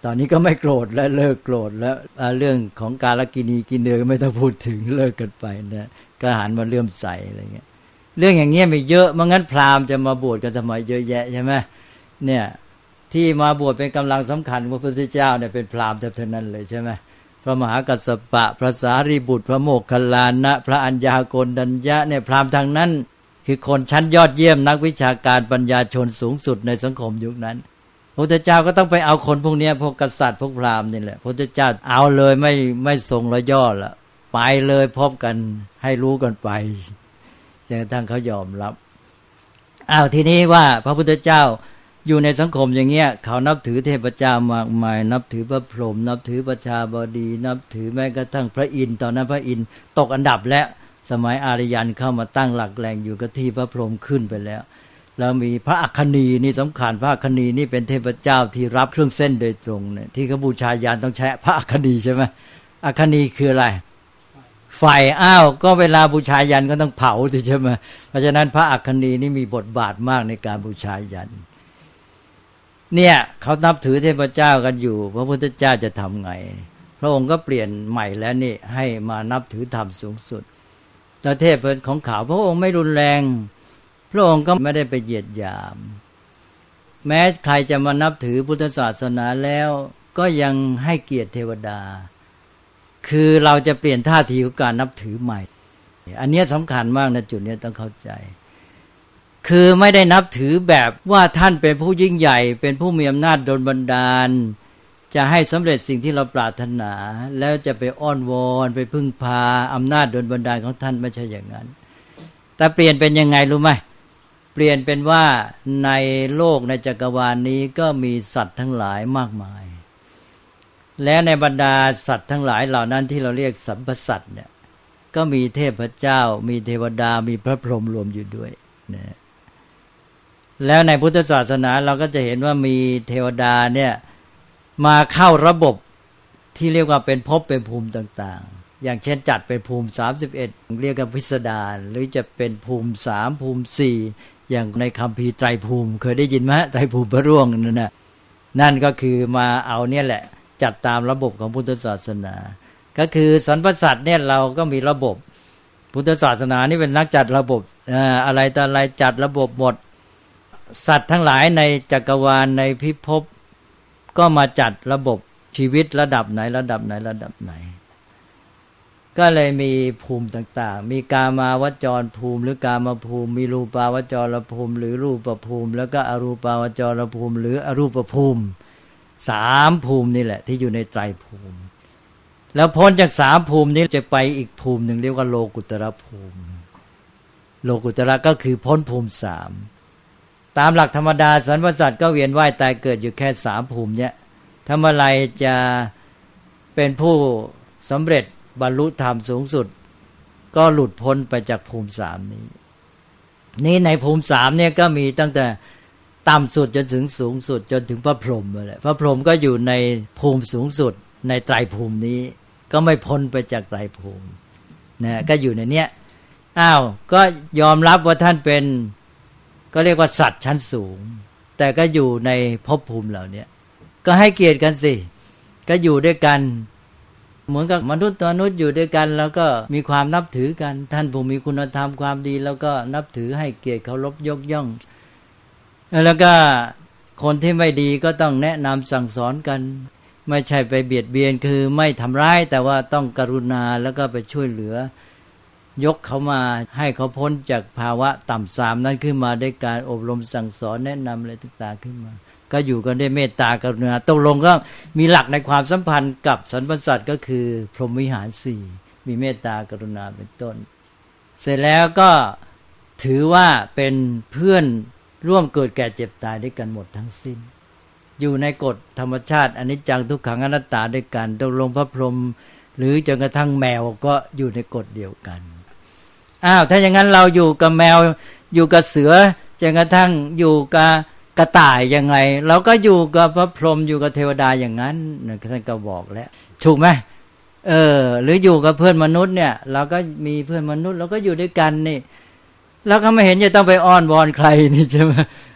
ตอนนี้ก็ไม่โกรธและเลิกโกรธแล้วเรื่องของกาลกินีกินเนื้อก็ไม่ต้องพูดถึงเลิกกันไปนะก็หันมาเลื่อมใสอะไรเงี้ยเรื่องอย่างเงี้ยมีเยอะไม่งั้นพราหมณ์จะมาบวชกันทำไมเยอะแยะใช่ไหมเนี่ยที่มาบวชเป็นกำลังสำคัญพระพุทธเจ้าเนี่ยเป็นพราหมณ์เท่านั้นเลยใช่ไหมพระมหากัสสปะพระสารีบุตรพระโมคคัลลานะพระอัญญาโกณฑัญญะเนี่ยพราหมณ์ทางนั้นคือคนชั้นยอดเยี่ยมนักวิชาการปัญญาชนสูงสุดในสังคมยุคนั้นพระพุทธเจ้าก็ต้องไปเอาคนพวกนี้พวกกษัตริย์พวกพราหมณ์นี่แหละพระพุทธเจ้าเอาเลยไม่ทรงระย่อละไปเลยพบกันให้รู้กันไปจนกระทั่งเขายอมรับทีนี้ว่าพระพุทธเจ้าอยู่ในสังคมอย่างเงี้ยเขานับถือเทพเจ้ามากมายนับถือพระพรหมนับถือประชาบดีนับถือแม้กระทั่งพระอินทร์ตอนนั้นพระอินทร์ตกอันดับแล้วสมัยอารยันเข้ามาตั้งหลักแหล่งอยู่กับที่พระพรหมขึ้นไปแล้วแล้วมีพระอัคคณีนี่สำคัญพระอัคคณีนี่เป็นเทพเจ้าที่รับเครื่องเส้นโดยตรงเนี่ยที่เขาบูชายันต้องใช้พระอัคคณีใช่ไหมอัคคณีคืออะไรไฟก็เวลาบูชายันก็ต้องเผาใช่ไหมเพราะฉะนั้นพระอัคคณีนี่มีบทบาทมากในการบูชายันเนี่ยเขานับถือเทพเจ้ากันอยู่พระพุทธเจ้าจะทำไงพระองค์ก็เปลี่ยนใหม่แล้วนี่ให้มานับถือธรรมสูงสุดแล้วเทพของเขาพระองค์ไม่รุนแรงพระองค์ก็ไม่ได้ไปเหยียดหยามแม้ใครจะมานับถือพุทธศาสนาแล้วก็ยังให้เกียรติเทวดาคือเราจะเปลี่ยนท่าทีของการนับถือใหม่อันนี้สำคัญมากนะจุดนี้ต้องเข้าใจคือไม่ได้นับถือแบบว่าท่านเป็นผู้ยิ่งใหญ่เป็นผู้มีอำนาจดลบันดาลจะให้สำเร็จสิ่งที่เราปรารถนาแล้วจะไปอ้อนวอนไปพึ่งพาอำนาจดลบันดาลของท่านไม่ใช่อย่างนั้นแต่เปลี่ยนเป็นยังไงรู้ไหมเปลี่ยนเป็นว่าในโลกในจักรวาลนี้ก็มีสัตว์ทั้งหลายมากมายและในบรรดาสัตว์ทั้งหลายเหล่านั้นที่เราเรียกสัมพสัตว์เนี่ยก็มีเทพเจ้ามีเทวดามีพระพรหมรวมอยู่ด้วยนะแล้วในพุทธศาสนาเราก็จะเห็นว่ามีเทวดาเนี่ยมาเข้าระบบที่เรียกว่าเป็นภพเป็นภูมิต่างๆอย่างเช่นจัดเป็นภูมิ31เรียกว่าพิสดารหรือจะเป็นภูมิ3ภูมิ4อย่างในคัมภีร์ไตรภูมิเคยได้ยินไหมไตรภูมิพระร่วงนั่นก็คือมาเอาเนี่ยแหละจัดตามระบบของพุทธศาสนาก็คือสรรพสัตว์เนี่ยเราก็มีระบบพุทธศาสนานี่เป็นนักจัดระบบอะไรต่ออะไรจัดระบบหมดสัตว์ทั้งหลายในจักรวาลในพิภพก็มาจัดระบบชีวิตระดับไหนระดับไหนก็เลยมีภูมิต่างๆมีกามาวจรภูมิหรือกามภูมิมีรูปาวจรภูมิหรือรูปภูมิแล้วก็อรูปาวจรภูมิหรืออรูปภูมิ3ภูมินี่แหละที่อยู่ในไตรภูมิแล้วพ้นจาก3ภูมินี้จะไปอีกภูมิหนึ่งเรียกว่าโลกุตระภูมิโลกุตระก็คือพ้นภูมิ3ตามหลักธรรมดาสรรพสัตว์ก็เวียนว่ายตายเกิดอยู่แค่3ภูมิเนี้ยถ้าเมื่อไรจะเป็นผู้สำเร็จบรรลุธรรมสูงสุดก็หลุดพ้นไปจากภูมิ3นี้ในภูมิ3เนี่ยก็มีตั้งแต่ต่ำสุดจนถึงสูงสุดจนถึงพระพรหมเลยพระพรหมก็อยู่ในภูมิสูงสุดในไตรภูมินี้ก็ไม่พ้นไปจากไตรภูมินะก็อยู่ในเนี้ยก็ยอมรับว่าท่านเป็นก็เรียกว่าสัตว์ชั้นสูงแต่ก็อยู่ในภพภูมิเหล่านี้ก็ให้เกียรติกันสิก็อยู่ด้วยกันเหมือนกับมนุษย์ตัวมนุษย์อยู่ด้วยกันแล้วก็มีความนับถือกันท่านผู้มีคุณธรรมความดีแล้วก็นับถือให้เกียรติเคารพยกย่องแล้วก็คนที่ไม่ดีก็ต้องแนะนำสั่งสอนกันไม่ใช่ไปเบียดเบียนคือไม่ทำร้ายแต่ว่าต้องกรุณาแล้วก็ไปช่วยเหลือยกเขามาให้เขาพ้นจากภาวะต่ำทรามนั้นขึ้นมาด้วยการอบรมสั่งสอนแนะนำอะไรต่างๆขึ้นมาก็อยู่กันด้วยเมตตากรุณาตกลงก็มีหลักในความสัมพันธ์กับสรรพสัตว์ก็คือพรหมวิหาร4มีเมตตากรุณาเป็นต้นเสร็จแล้วก็ถือว่าเป็นเพื่อนร่วมเกิดแก่เจ็บตายด้วยกันหมดทั้งสิ้นอยู่ในกฎธรรมชาติอนิจจังทุกขังอนัตตาด้วยกันตกลงพระพรหมหรือจนกระทั่งแมวก็อยู่ในกฎเดียวกันถ้าอย่างนั้นเราอยู่กับแมวอยู่กับเสือจนกระทั่งอยู่กับกระต่ายยังไงเราก็อยู่กับพระพรหมอยู่กับเทวดาอย่างนั้นท่านก็บอกแล้วถูกไหมหรืออยู่กับเพื่อนมนุษย์เนี่ยเราก็มีเพื่อนมนุษย์เราก็อยู่ด้วยกันนี่เราก็ไม่เห็นจะต้องไปอ้อนวอนใครนี่ใช่ไหม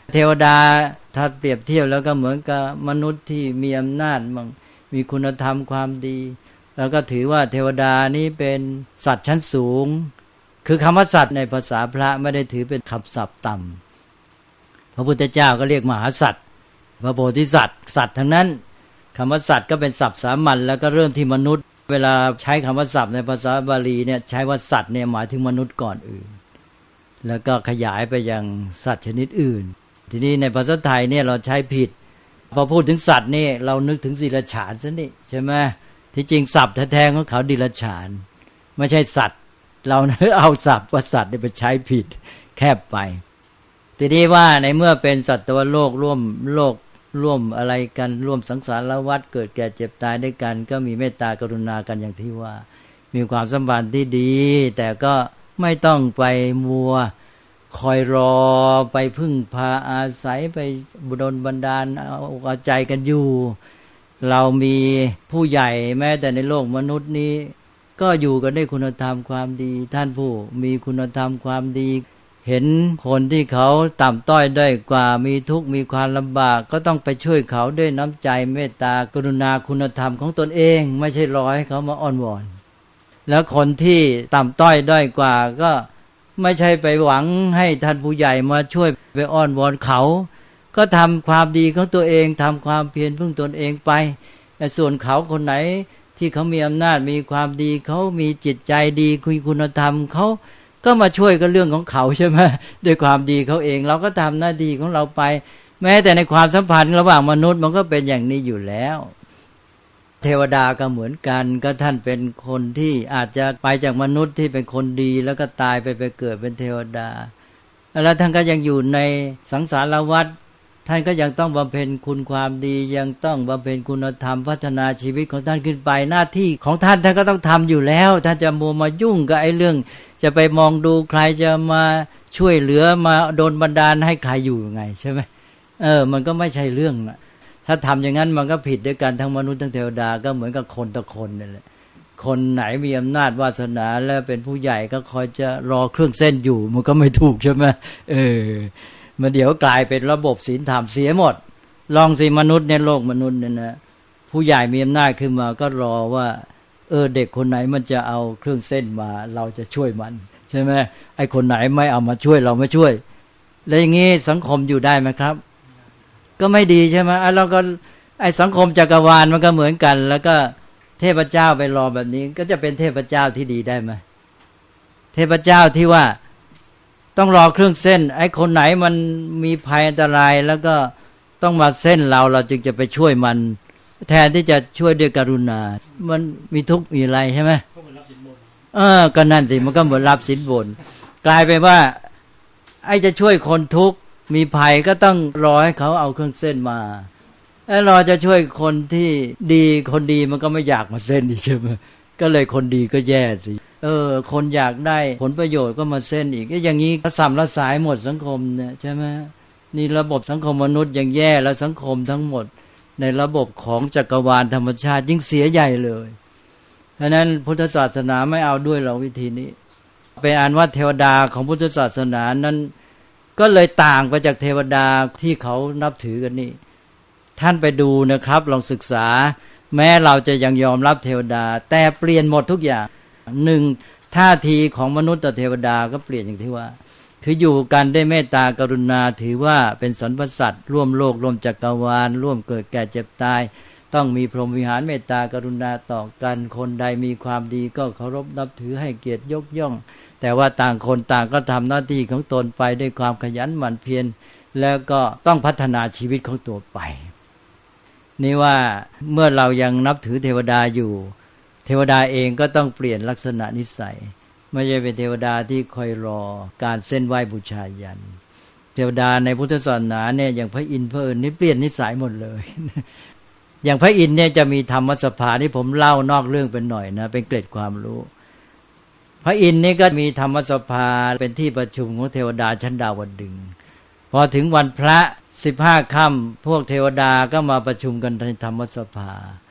เทวดาถ้าเปรียบเทียบแล้วก็เหมือนกับมนุษย์ที่มีอำนาจมั่งมีคุณธรรมความดีแล้วก็ถือว่าเทวดานี้เป็นสัตว์ชั้นสูงคือคำว่าสัตว์ในภาษาพระไม่ได้ถือเป็นคำศัพท์ต่ำพระพุทธเจ้าก็เรียกมหาสัตว์พระโพธิสัตว์สัตว์ทั้งนั้นคำว่าสัตว์ก็เป็นศัพท์สามัญแล้วก็เริ่มที่มนุษย์เวลาใช้คำว่าสัตว์ในภาษาบาลีเนี่ยใช้ว่าสัตว์เนี่ยหมายถึงมนุษย์ก่อนอื่นแล้วก็ขยายไปยังสัตว์ชนิดอื่นทีนี้ในภาษาไทยเนี่ยเราใช้ผิดพอพูดถึงสัตว์นี่เรานึกถึงดิรัจฉานซะนี่ใช่ไหมที่จริงศัพท์แท้ๆของเขาดิรัจฉานไม่ใช่สัตว์เราเอาศัพท์ว่าสัตว์ไปใช้ผิดแคบไปทีนี้ว่าในเมื่อเป็นสัตวโลกร่วมอะไรกันร่วมสังสารวัฏเกิดแก่เจ็บตายด้วยกันก็มีเมตตากรุณากันอย่างที่ว่ามีความสัมพันธ์ที่ดีแต่ก็ไม่ต้องไปมัวคอยรอไปพึ่งพาอาศัยไปดลบันดาลเอาใจกันอยู่เรามีผู้ใหญ่แม้แต่ในโลกมนุษย์นี้ก็อยู่กันด้วยคุณธรรมความดีท่านผู้มีคุณธรรมความดีเห็นคนที่เขาต่ำต้อยด้อยกว่ามีทุกข์มีความลำบากก็ต้องไปช่วยเขาด้วยน้ำใจเมตตากรุณาคุณธรรมของตนเองไม่ใช่รอให้เขามาอ้อนวอนแล้วคนที่ต่ำต้อยด้อยกว่าก็ไม่ใช่ไปหวังให้ท่านผู้ใหญ่มาช่วยไปอ้อนวอนเขาก็ทำความดีของตัวเองทำความเพียรพึ่งตนเองไปแต่ส่วนเขาคนไหนที่เขามีอำนาจมีความดีเขามีจิตใจดีคุณธรรมเขาก็มาช่วยกันเรื่องของเขาใช่ไหมด้วยความดีเขาเองเราก็ทำหน้าที่ของเราไปแม้แต่ในความสัมพันธ์ระหว่างมนุษย์มันก็เป็นอย่างนี้อยู่แล้วเทวดาก็เหมือนกันก็ท่านเป็นคนที่อาจจะไปจากมนุษย์ที่เป็นคนดีแล้วก็ตายไปเกิดเป็นเทวดาแล้วท่านก็ยังอยู่ในสังสารวัฏท่านก็ยังต้องบำเพ็ญคุณความดียังต้องบำเพ็ญคุณธรรมพัฒนาชีวิตของท่านขึ้นไปหน้าที่ของท่านก็ต้องทำอยู่แล้วท่านจะมัวมายุ่งกับไอ้เรื่องจะไปมองดูใครจะมาช่วยเหลือมาโดนบันดาลให้ใครอยู่ยังไงใช่ไหมมันก็ไม่ใช่เรื่องนะถ้าทำอย่างนั้นมันก็ผิดด้วยกันทั้งมนุษย์ทั้งเทวดาก็เหมือนกับคนต่อคนนั่นแหละคนไหนมีอำนาจวาสนาแล้วเป็นผู้ใหญ่ก็คอยจะรอเครื่องเส้นอยู่มันก็ไม่ถูกใช่ไหมมันเดี๋ยวกลายเป็นระบบศีลธรรมเสียหมดลองสิมนุษย์ในโลกมนุษย์เนี่ยนะผู้ใหญ่มีอำนาจขึ้นมาก็รอว่าเด็กคนไหนมันจะเอาเครื่องเส้นมาเราจะช่วยมันใช่ไหมไอ้คนไหนไม่เอามาช่วยเราไม่ช่วยแล้วอย่างงี้สังคมอยู่ได้ไหมครับก็ไม่ดีใช่ไหมเราก็ไอ้สังคมจักรวาลมันก็เหมือนกันแล้วก็เทพเจ้าไปรอแบบนี้ก็จะเป็นเทพเจ้าที่ดีได้ไหมเทพเจ้าที่ว่าต้องรอเครื่องเส้นไอ้คนไหนมันมีภัยอันตรายแล้วก็ต้องมาเส้นเราจึงจะไปช่วยมันแทนที่จะช่วยด้วยกรุณามันมีทุกข์มีอะไรใช่ไหมก็นั่นสิมันก็เหมือนรับสินบนกลายไปว่าไอ้จะช่วยคนทุกข์มีภัยก็ต้องรอให้เขาเอาเครื่องเส้นมาแล้วรอจะช่วยคนที่ดีคนดีมันก็ไม่อยากมาเส้นอีกใช่ไหมก็เลยคนดีก็แย่สิคนอยากได้ผลประโยชน์ก็มาเส้นอีกอย่างนี้สัมละสายหมดสังคมเนี่ยใช่ไหมนี่ระบบสังคมมนุษย์ยังแย่แล้วสังคมทั้งหมดในระบบของจักรวาลธรรมชาติยิ่งเสียใหญ่เลยเพราะนั้นพุทธศาสนาไม่เอาด้วยเราวิธีนี้เป็นอันว่าเทวดาของพุทธศาสนานั้นก็เลยต่างไปจากเทวดาที่เขานับถือกันนี่ท่านไปดูนะครับลองศึกษาแม้เราจะยังยอมรับเทวดาแต่เปลี่ยนหมดทุกอย่างหนึ่งท่าทีของมนุษย์ต่อเทวดาก็เปลี่ยนอย่างที่ว่าคืออยู่กันได้เมตตากรุณาถือว่าเป็นสรรพสัตว์ร่วมโลกร่วมจักรวาลร่วมเกิดแก่เจ็บตายต้องมีพรหมวิหารเมตตากรุณาต่อกันคนใดมีความดีก็เคารพนับถือให้เกียรติยกย่องแต่ว่าต่างคนต่างก็ทำหน้าที่ของตนไปด้วยความขยันหมั่นเพียรแล้วก็ต้องพัฒนาชีวิตของตัวไปนี่ว่าเมื่อเรายังนับถือเทวดาอยู่เทวดาเองก็ต้องเปลี่ยนลักษณะนิสัยไม่ใช่เป็นเทวดาที่คอยรอการเส้นไหว้บูชายันเทวดาในพุทธศาสนาเนี่ยอย่างพระอินทร์พระเอิญนี่เปลี่ยนนิสัยหมดเลยอย่างพระอินทร์เนี่ยจะมีธรรมสภาที่ผมเล่านอกเรื่องเป็นหน่อยนะเป็นเกร็ดความรู้พระอินทร์นี่ก็มีธรรมสภาเป็นที่ประชุมของเทวดาชั้นดาวดึงส์พอถึงวันพระ15 ค่ำพวกเทวดาก็มาประชุมกันในธรรมสภา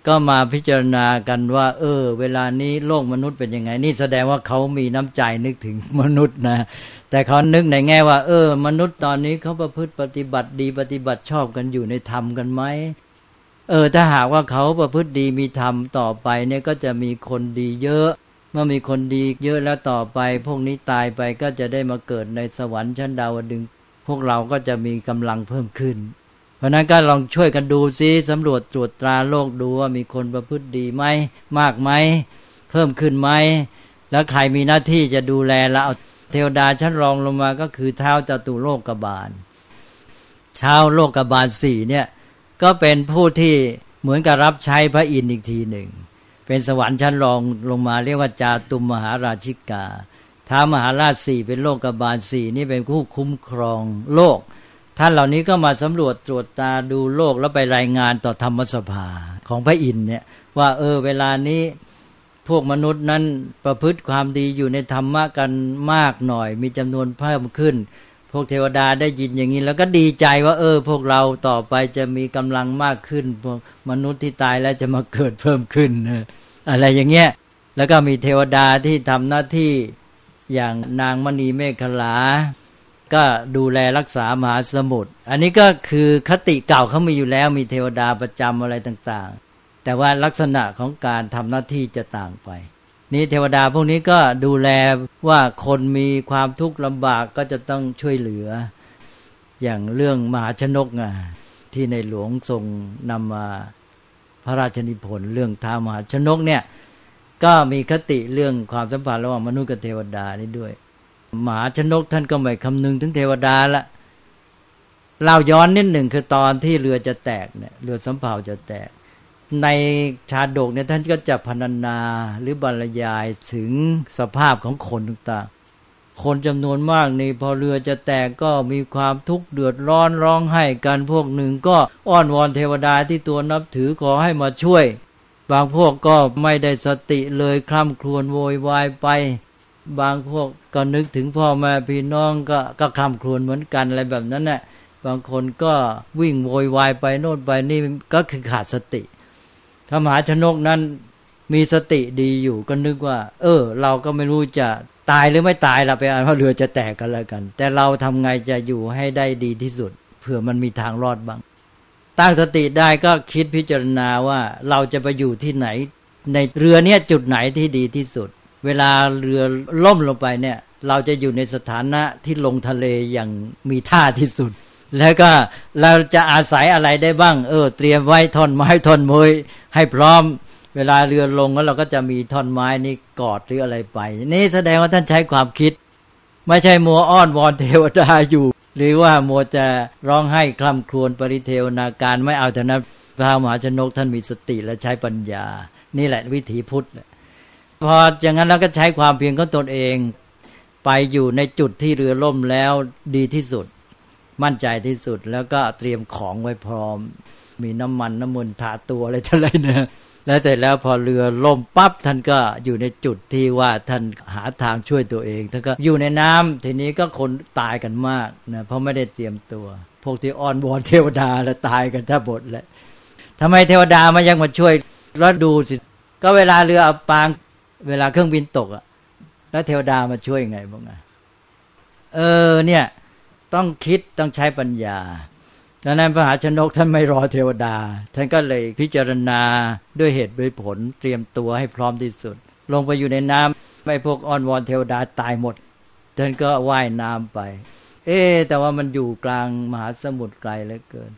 ก็มาพิจารณากันว่าเวลานี้โลกมนุษย์เป็นยังไงนี่แสดงว่าเขามีน้ำใจนึกถึงมนุษย์นะแต่เขานึกในแง่ว่ามนุษย์ตอนนี้เขาประพฤติปฏิบัติดีปฏิบัติชอบกันอยู่ในธรรมกันไหมถ้าหากว่าเขาประพฤติดีมีธรรมต่อไปเนี่ยก็จะมีคนดีเยอะเมื่อมีคนดีเยอะแล้วต่อไปพวกนี้ตายไปก็จะได้มาเกิดในสวรรค์ชั้นดาวดึงส์พวกเราก็จะมีกำลังเพิ่มขึ้นเพราะนั้นก็ลองช่วยกันดูซิสำรวจตรวจตราโลกดูว่ามีคนประพฤติดีไหมมากไหมเพิ่มขึ้นไหมแล้วใครมีหน้าที่จะดูแลแล้วเอาเทวดาชั้นรองลงมาก็คือท้าวจตุโลกบาลชาวโลกบาล4เนี่ยก็เป็นผู้ที่เหมือนกับรับใช้พระอินทร์อีกทีหนึ่งเป็นสวรรค์ชั้นรองลงมาเรียกว่าจาตุมมหาราชิกาท้าวมหาราช4เป็นโลกบาล4นี่เป็นผู้คุ้มครองโลกท่านเหล่านี้ก็มาสำรวจตรวจตาดูโลกแล้วไปรายงานต่อธรรมสภาของพระอินทร์เนี่ยว่าเวลานี้พวกมนุษย์นั้นประพฤติความดีอยู่ในธรรมะกันมากหน่อยมีจำนวนเพิ่มขึ้นพวกเทวดาได้ยินอย่างนี้แล้วก็ดีใจว่าพวกเราต่อไปจะมีกำลังมากขึ้นพวกมนุษย์ที่ตายแล้วจะมาเกิดเพิ่มขึ้นอะไรอย่างเงี้ยแล้วก็มีเทวดาที่ทำหน้าที่อย่างนางมณีเมขลาก็ดูแลรักษามหาสมุทรอันนี้ก็คือคติเก่าเขามีอยู่แล้วมีเทวดาประจำอะไรต่างๆแต่ว่าลักษณะของการทำหน้าที่จะต่างไปนี่เทวดาพวกนี้ก็ดูแลว่าคนมีความทุกข์ลำบากก็จะต้องช่วยเหลืออย่างเรื่องมหาชนกที่ในหลวงทรงนำมาพระราชนิพนธ์เรื่องท้าวมหาชนกเนี่ยก็มีคติเรื่องความสัมพันธ์ระหว่างมนุษย์กับเทวดานี่ด้วยมหาชนกท่านก็ไม่คำนึงถึงเทวดาละเล่าย้อนนิดหนึ่งคือตอนที่เรือจะแตกเนี่ยเรือสำเภาจะแตกในชาดกเนี่ยท่านก็จะพรรณนาหรือบรรยายถึงสภาพของคนต่างๆคนจำนวนมากนี่พอเรือจะแตกก็มีความทุกข์เดือดร้อนร้องไห้กันพวกหนึ่งก็อ้อนวอนเทวดาที่ตัวนับถือขอให้มาช่วยบางพวกก็ไม่ได้สติเลยคร่ำครวญโวยวายไปบางพวกก็นึกถึงพ่อแม่พี่น้องก็คร่ำครวญเหมือนกันอะไรแบบนั้นแหละบางคนก็วิ่งโวยวายไปโน่นไปนี่ก็คือขาดสติถ้ามหาชนกนั้นมีสติดีอยู่ก็นึกว่าเราก็ไม่รู้จะตายหรือไม่ตายละไปอ่านว่าเรือจะแตกกันแล้วกันแต่เราทำไงจะอยู่ให้ได้ดีที่สุดเผื่อมันมีทางรอดบ้างตั้งสติได้ก็คิดพิจารณาว่าเราจะไปอยู่ที่ไหนในเรือเนี่ยจุดไหนที่ดีที่สุดเวลาเรือล่มลงไปเนี่ยเราจะอยู่ในสถานะที่ลงทะเลอย่างมีท่าที่สุดแล้วก็เราจะอาศัยอะไรได้บ้างเตรียมไว้ท่อนไม้ท่อนมวยให้พร้อมเวลาเรือลงแล้วเราก็จะมีท่อนไม้นี่กอดหรืออะไรไปนี่แสดงว่าท่านใช้ความคิดไม่ใช่มัวอ้อนวอนเทวดาอยู่หรือว่ามัวจะร้องไห้คร่ำครวญปริเทวนาการไม่เอาเท่านั้นพระมหาชนกท่านมีสติและใช้ปัญญานี่แหละวิถีพุทธพออย่างนั้นแล้วก็ใช้ความเพียรของตนเองไปอยู่ในจุดที่เรือล่มแล้วดีที่สุดมั่นใจที่สุดแล้วก็เตรียมของไว้พร้อมมีน้ำมนต์ทาตัวอะไรทั้งหลายเนี่ยแล้วเสร็จแล้วพอเรือล่มปั๊บท่านก็อยู่ในจุดที่ว่าท่านหาทางช่วยตัวเองท่านก็อยู่ในน้ำทีนี้ก็คนตายกันมากนะเพราะไม่ได้เตรียมตัวพวกที่อ้อนวอนเทวดาแล้วตายกันแทบหมดแล้วทำไมเทวดามายังมาช่วยแล้วดูสิก็เวลาเรืออับปางเวลาเครื่องบินตกแล้วเทวดามาช่วยยังไงบ้างเนี่ยต้องคิดต้องใช้ปัญญาดังนั้นพระมหาชนกท่านไม่รอเทวดาท่านก็เลยพิจารณาด้วยเหตุด้วยผลเตรียมตัวให้พร้อมที่สุดลงไปอยู่ในน้ำไม่พวกอ้อนวอนเทวดาตายหมดท่านก็ว่ายน้ำไปแต่ว่ามันอยู่กลางมหาสมุทรไกลเหลือเกิน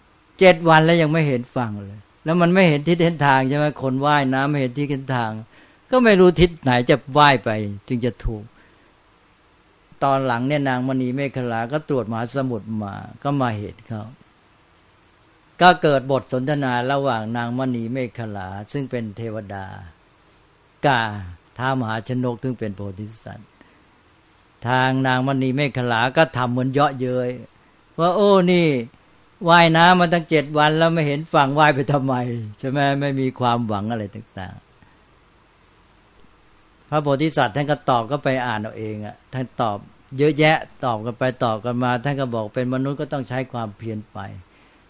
7 วันแล้วยังไม่เห็นฝั่งเลยแล้วมันไม่เห็นทิศเห็นทางใช่ไหมคนว่ายน้ำไม่เห็นทิศเห็นทางก็ไม่รู้ทิศไหนจะว่ายไปจึงจะถูกตอนหลังเนี่ยนางมณีเมขลาก็ตรวจมหาสมุทรมาก็มาเห็นเขาก็เกิดบทสนทนาระหว่างนางมณีเมขลาซึ่งเป็นเทวดากาท้าวมหาชนกซึ่งเป็นโพธิสัตว์ทางนางมณีเมขลาก็ทำเหมือนเยาะเย้ยว่านี่ว่ายน้ำมาตั้ง7 วันแล้วไม่เห็นฝั่งว่ายไปทำไมใช่ไหมไม่มีความหวังอะไรต่างๆพระโพธิสัตว์ท่านก็ตอบก็ไปอ่านเอาเองท่านตอบเยอะแยะตอบกันไปตอบกันมาท่านก็บอกเป็นมนุษย์ก็ต้องใช้ความเพียรไป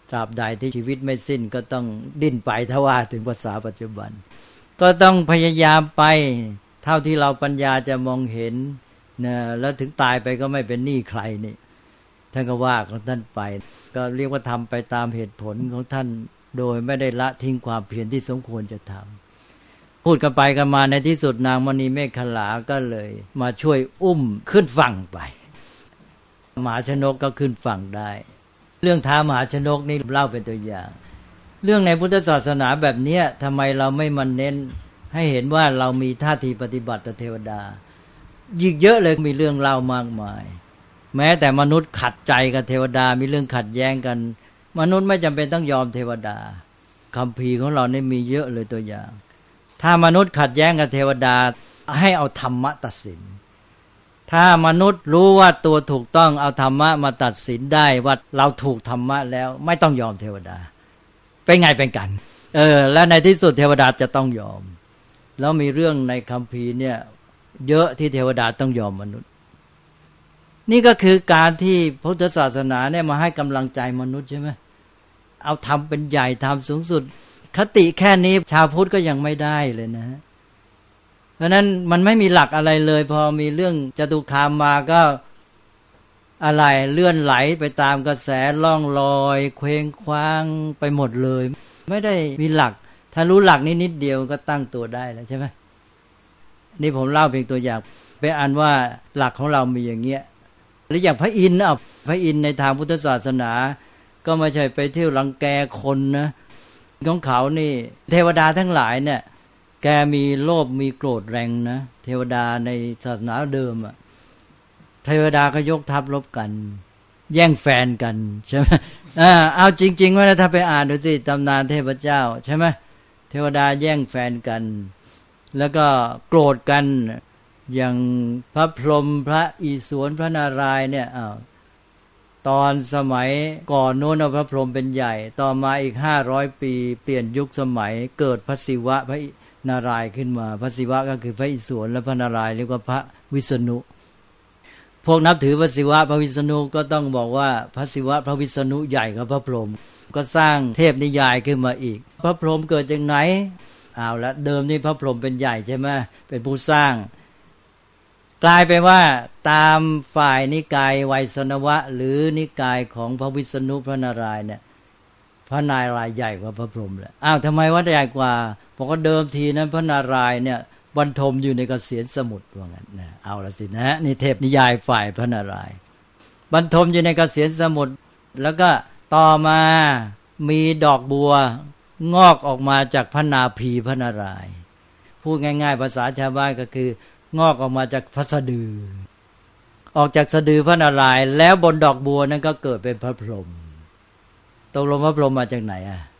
ตราบใดที่ชีวิตไม่สิ้นก็ต้องดิ้นไปถ้าว่าถึงภาษาปัจจุบันก็ต้องพยายามไปเท่าที่เราปัญญาจะมองเห็นนะแล้วถึงตายไปก็ไม่เป็นหนี้ใครนี่ท่านก็ว่าของท่านไปก็เรียกว่าทำไปตามเหตุผลของท่านโดยไม่ได้ละทิ้งความเพียรที่สมควรจะทำพูดกันไปกันมาในที่สุดนางมณีเมฆขลาก็เลยมาช่วยอุ้มขึ้นฝั่งไปมหาชนกก็ขึ้นฝั่งได้เรื่องท้ามหาชนกนี่เล่าเป็นตัวอย่างเรื่องในพุทธศาสนาแบบนี้ทำไมเราไม่มาเน้นให้เห็นว่าเรามีท่าทีปฏิบัติต่อเทวดายิ่งเยอะเลยมีเรื่องเล่ามากมายแม้แต่มนุษย์ขัดใจกับเทวดามีเรื่องขัดแย้งกันมนุษย์ไม่จำเป็นต้องยอมเทวดาคัมภีร์ของเรานี่มีเยอะเลยตัวอย่างถ้ามนุษย์ขัดแย้งกับเทวดาให้เอาธรรมะตัดสินถ้ามนุษย์รู้ว่าตัวถูกต้องเอาธรรมะมาตัดสินได้ว่าเราถูกธรรมะแล้วไม่ต้องยอมเทวดาเป็นไงเป็นกันและในที่สุดเทวดาจะต้องยอมแล้วมีเรื่องในคัมภีร์เนี่ยเยอะที่เทวดาต้องยอมมนุษย์นี่ก็คือการที่พุทธศาสนาเนี่ยมาให้กำลังใจมนุษย์ใช่ไหมเอาทำเป็นใหญ่ทำสูงสุดคติแค่นี้ชาวพุทธก็ยังไม่ได้เลยนะเพราะนั้นมันไม่มีหลักอะไรเลยพอมีเรื่องจตุคามมาก็อะไรเลื่อนไหลไปตามกระแสล่องลอยเคว้งคว้างไปหมดเลยไม่ได้มีหลักถ้ารู้หลักนิดเดียวก็ตั้งตัวได้แล้วใช่ไหมนี่ผมเล่าเพียงตัวอย่างไปอ่านว่าหลักของเรามีอย่างเงี้ยหรืออย่างพระอินทร์พระอินทร์ในทางพุทธศาสนาก็ไม่ใช่ไปเที่ยวรังแกคนนะของเขานี่เทวดาทั้งหลายเนี่ยแกมีโลภมีโกรธแรงนะเทวดาในศาสนาเดิมอ่ะเทวดาก็ยกทัพรบกันแย่งแฟนกันใช่ไหมเอาจริงๆว่าถ้าไปอ่านดูสิตำนานเทพเจ้าใช่ไหมเทวดาแย่งแฟนกันแล้วก็โกรธกันอย่างพระพรหมพระอิศวรพระนารายณ์เนี่ยตอนสมัยก่อนโน้นพระพรหมเป็นใหญ่ต่อมาอีก500ปีเปลี่ยนยุคสมัยเกิดพระศิวะพระนารายณ์ขึ้นมาพระศิวะก็คือพระอิศวรและพระนารายณ์เรียกว่าพระวิษณุพวกนับถือพระศิวะพระวิษณุก็ต้องบอกว่าพระศิวะพระวิษณุใหญ่กว่าพระพรหมก็สร้างเทพนิยายขึ้นมาอีกพระพรหมเกิดจากไหนเอาละเดิมนี่พระพรหมเป็นใหญ่ใช่ไหมเป็นผู้สร้างกลายไปว่าตามฝ่ายนิกายไวยสนวะหรือนิกายของพระวิษณุพระนารายณ์เนี่ยพระนารายณ์ใหญ่กว่าพระพรหมแหละทำไมว่าใหญ่กว่าเพราะก็เดิมทีนั้นพระนารายณ์เนี่ยบรรทมอยู่ในเกษียณสมุทรว่างั้นนะเอาละสินะนี่เทพนิยายฝ่ายพระนารายณ์บรรทมอยู่ในเกษียณสมุทรแล้วก็ต่อมามีดอกบัวงอกออกมาจากพระนาภีพระนารายณ์พูดง่ายๆภาษาชาวบ้านก็คืองอกออกมาจากพระสะดือออกจากสะดือพระนารายณ์แล้วบนดอกบัวนั้นก็เกิดเป็นพระพรหมตกลงพระพรหมมาจากไหน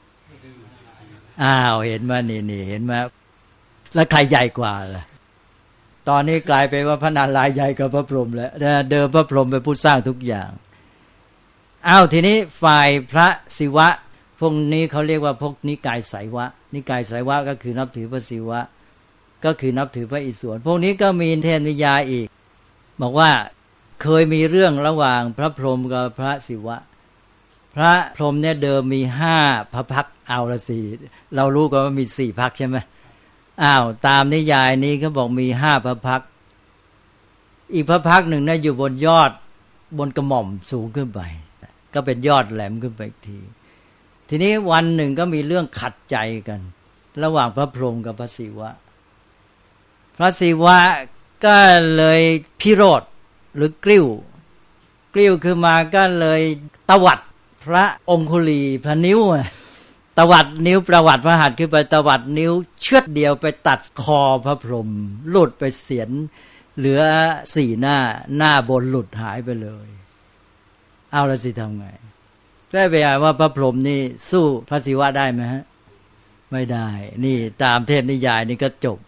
เห็นมานี่เห็นมาแล้วใครใหญ่กว่าล่ะตอนนี้กลายเป็นว่าพระนารายณ์ใหญ่กว่าพระพรหมแล้วเดิมพระพรหมเป็นผู้สร้างทุกอย่างทีนี้ฝ่ายพระศิวะพวกนี้เขาเรียกว่าพวกนิกายไสยวะนิกายไสยวะก็คือนับถือพระศิวะก็คือนับถือพระอิศวรพวกนี้ก็มีเทพนิยายอีกบอกว่าเคยมีเรื่องระหว่างพระพรหมกับพระศิวะพระพรหมเนี่ยเดิมมี5พระพักเอาละสิเรารู้กันว่ามี4พักใช่ไหมตามนิยายนี้เขาบอกมี5พระพักอีกพระพักหนึ่งเนี่ยอยู่บนยอดบนกระหม่อมสูงขึ้นไปก็เป็นยอดแหลมขึ้นไปอีกทีนี้วันหนึ่งก็มีเรื่องขัดใจกันระหว่างพระพรหมกับพระศิวะพระศิวะก็เลยพิโรธหรือกริ้วคือมาก็เลยตวัดพระองคุลีพระนิ้วตวัดนิ้วประวัติพระหัตถ์ขึ้นไปตวัดนิ้วเชือดเดียวไปตัดคอพระพรหมหลุดไปเสียนเหลือ4หน้าบนหลุดหายไปเลยเอาละสิทำไงได้ไปอ่านว่าพระพรหมนี่สู้พระศิวะได้ไหมฮะไม่ได้นี่ตามเทพนิยายนี่ก็จบ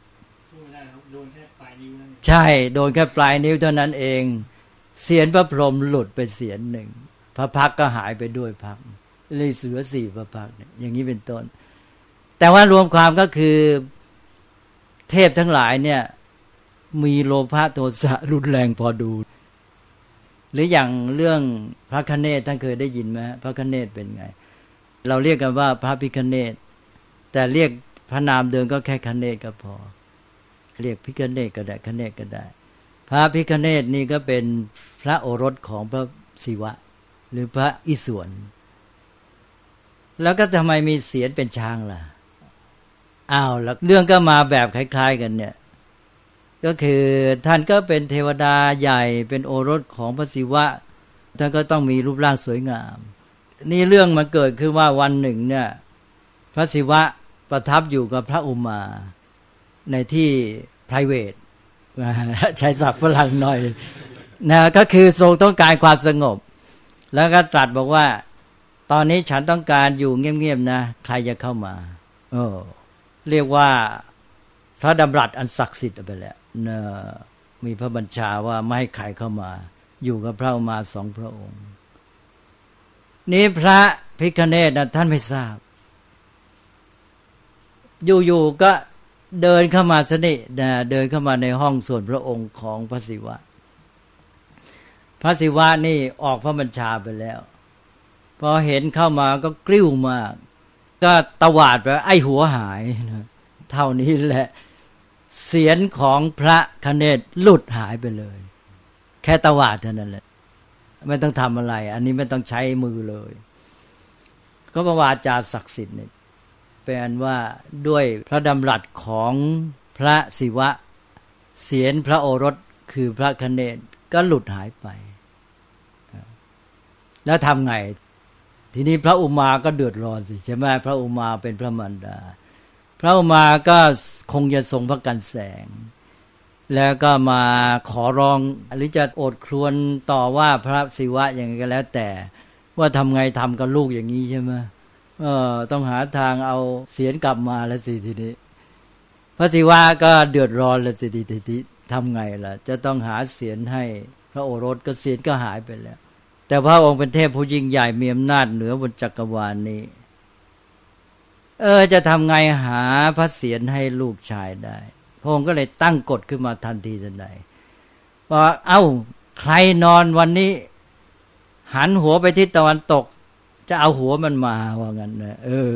ใช่โดนแค่ปลายนิ้วเท่านั้นเองเสียนพระพรหมหลุดไปเสียนหนึ่งพระพักก็หายไปด้วยพักเลยเหลือ4พระพักอย่างนี้เป็นต้นแต่ว่ารวมความก็คือเทพทั้งหลายเนี่ยมีโลภะโทสะรุนแรงพอดูหรืออย่างเรื่องพระคเนศท่านเคยได้ยินไหมพระคเนศเป็นไงเราเรียกกันว่าพระพิฆเนศแต่เรียกพระนามเดิมก็แค่คเนศก็พอเรียกพิฆเนศก็ได้คเนศก็ได้พระพิฆเนศนี่ก็เป็นพระโอรสของพระศิวะหรือพระอิศวรแล้วก็ทำไมมีเสียรเป็นช้างล่ะแล้วเรื่องก็มาแบบคล้ายๆกันเนี่ยก็คือท่านก็เป็นเทวดาใหญ่เป็นโอรสของพระศิวะท่านก็ต้องมีรูปร่างสวยงามนี่เรื่องมันเกิดขึ้นว่าวันหนึ่งเนี่ยพระศิวะประทับอยู่กับพระอุมาในที่ private ใช้ศัพท์ฝรั่งหน่อยนะก็คือทรงต้องการความสงบแล้วก็ตรัสบอกว่าตอนนี้ฉันต้องการอยู่เงียบๆนะใครจะเข้ามาเรียกว่าพระดำรัสอันศักดิ์สิทธิ์ไปแล้วนะมีพระบัญชาว่าไม่ให้ใครเข้ามาอยู่กับพระอุมาสองพระองค์นี้พระพิฆเนศนะท่านไม่ทราบอยู่ๆก็เดินเข้ามาสนิเดินเข้ามาในห้องส่วนพระองค์ของพระศิวะพระศิวะนี่ออกพระบัญชาไปแล้วพอเห็นเข้ามาก็กริ้วมากก็ตวาดไปไอ้หัวหายเท่านี้แหละเสียรของพระคเนศหลุดหายไปเลยแค่ตวาดเท่านั้นแหละไม่ต้องทำอะไรอันนี้ไม่ต้องใช้มือเลยก็พระวาจาศักดิ์สิทธิ์เนี่ยแปลว่าด้วยพระดำรัสของพระศิวะเสียรพระโอรสคือพระคเนศก็หลุดหายไปแล้วทำไงทีนี้พระอุมาก็เดือดร้อนสิใช่ไหมพระอุมาเป็นพระมารดาพระอุมาก็คงจะทรงพระกันแสงแล้วก็มาขอร้องหรือจะโอดครวญต่อว่าพระศิวะอย่างไรก็แล้วแต่ว่าทำไงทำกับลูกอย่างนี้ใช่ไหมต้องหาทางเอาเสียรกลับมาแล้วสิทีนี้พระศิวะก็เดือดร้อนแล้วสิทีนี้ทำไงล่ะจะต้องหาเสียรให้พระโอรสก็เสียรก็หายไปแล้วแต่พระองค์เป็นเทพผู้ยิ่งใหญ่มีอำนาจเหนือบนจักรวาลนี้จะทำไงหาพระเศียรให้ลูกชายได้พระองค์ก็เลยตั้งกฎขึ้นมาทันทีทันใดว่าใครนอนวันนี้หันหัวไปทิศตะวันตกจะเอาหัวมันมาว่างั้นนะ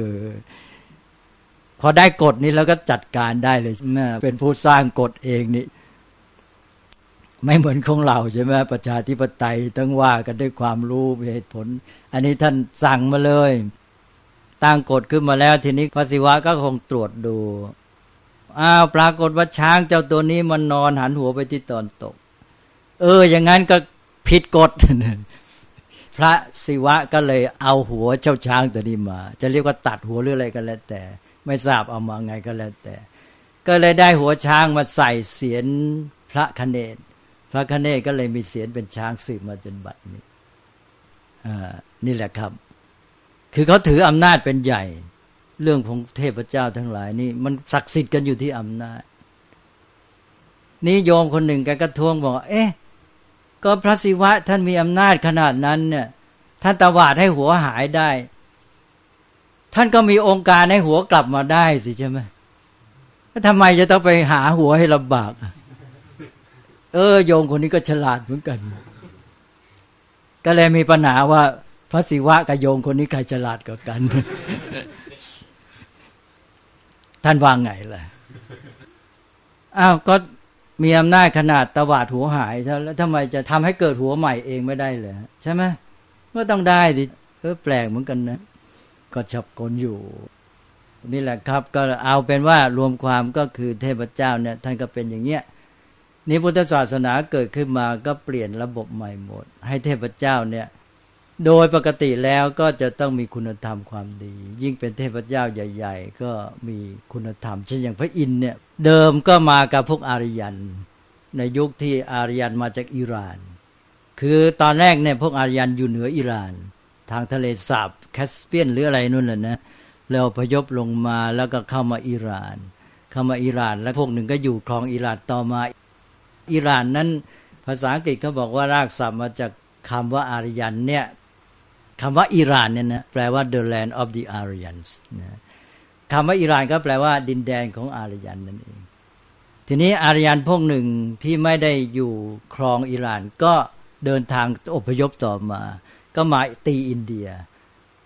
พอได้กฎนี้แล้วก็จัดการได้เลยเป็นผู้สร้างกฎเองนี่ไม่เหมือนของเราใช่ไหมประชาธิปไตยต้องว่ากันด้วยความรู้เหตุผลอันนี้ท่านสั่งมาเลยตั้งกฎขึ้นมาแล้วทีนี้พระศิวะก็คงตรวจดูปรากฏว่าช้างเจ้าตัวนี้มันนอนหันหัวไปที่ตะวันตกอย่างนั้นก็ผิดกฎ พระศิวะก็เลยเอาหัวเจ้าช้างตัวนี้มาจะเรียกว่าตัดหัวหรืออะไรก็แล้วแต่ไม่ทราบเอามาไงก็แล้วแต่ก็เลยได้หัวช้างมาใส่เศียรพระคเนศพระคเนศก็เลยมีเศียรเป็นช้างสืบมาจนบัดนี้นี่แหละครับคือเขาถืออำนาจเป็นใหญ่เรื่องของเทพเจ้าทั้งหลายนี่มันศักดิ์สิทธิ์กันอยู่ที่อำนาจนี่โยมคนหนึ่งแกก็ท้วงบอกก็พระศิวะท่านมีอำนาจขนาดนั้นเนี่ยท่านตวาดให้หัวหายได้ท่านก็มีองค์การให้หัวกลับมาได้สิใช่ไหมแล้วทำไมจะต้องไปหาหัวให้ลำบากโยมคนนี้ก็ฉลาดเหมือนกันก็เลยมีปัญหาว่าพระศิวะกับโยมคนนี้ใครฉลาดกว่ากัน ท่านว่าไงล่ะก็มีอำนาจขนาดตวาดหัวหายแล้วทำไมจะทำให้เกิดหัวใหม่เองไม่ได้เลยใช่ไหมก็ต้องได้ดิแปลกเหมือนกันนะก็ฉับกลอยู่นี่แหละครับก็เอาเป็นว่ารวมความก็คือเทพเจ้าเนี่ยท่านก็เป็นอย่างเงี้ยนี่พุทธศาสนาเกิดขึ้นมาก็เปลี่ยนระบบใหม่หมดให้เทพเจ้าเนี่ยโดยปกติแล้วก็จะต้องมีคุณธรรมความดียิ่งเป็นเทพเจ้าใหญ่ๆก็มีคุณธรรมเช่นอย่างพระอินทร์เนี่ยเดิมก็มากับพวกอารยันในยุคที่อารยันมาจากอิหร่านคือตอนแรกเนี่ยพวกอารยันอยู่เหนืออิหร่านทางทะเลสาบแคสเปียนหรืออะไรนู่นแหละนะแล้วอพยพลงมาแล้วก็เข้ามาอิหร่านแล้วพวกหนึ่งก็อยู่ครองอิหร่านต่อมาอิหร่านนั้นภาษาอังกฤษเขาบอกว่ารากศัพท์มาจากคำว่าอารยันเนี่ยคำว่าอิหร่านเนี่ยนะแปลว่า the land of the Aryans นะคำว่าอิหร่านก็แปลว่าดินแดนของอารยันนั่นเองทีนี้อารยันพวกหนึ่งที่ไม่ได้อยู่ครองอิหร่านก็เดินทางอพยพต่อมาก็มาตีอินเดีย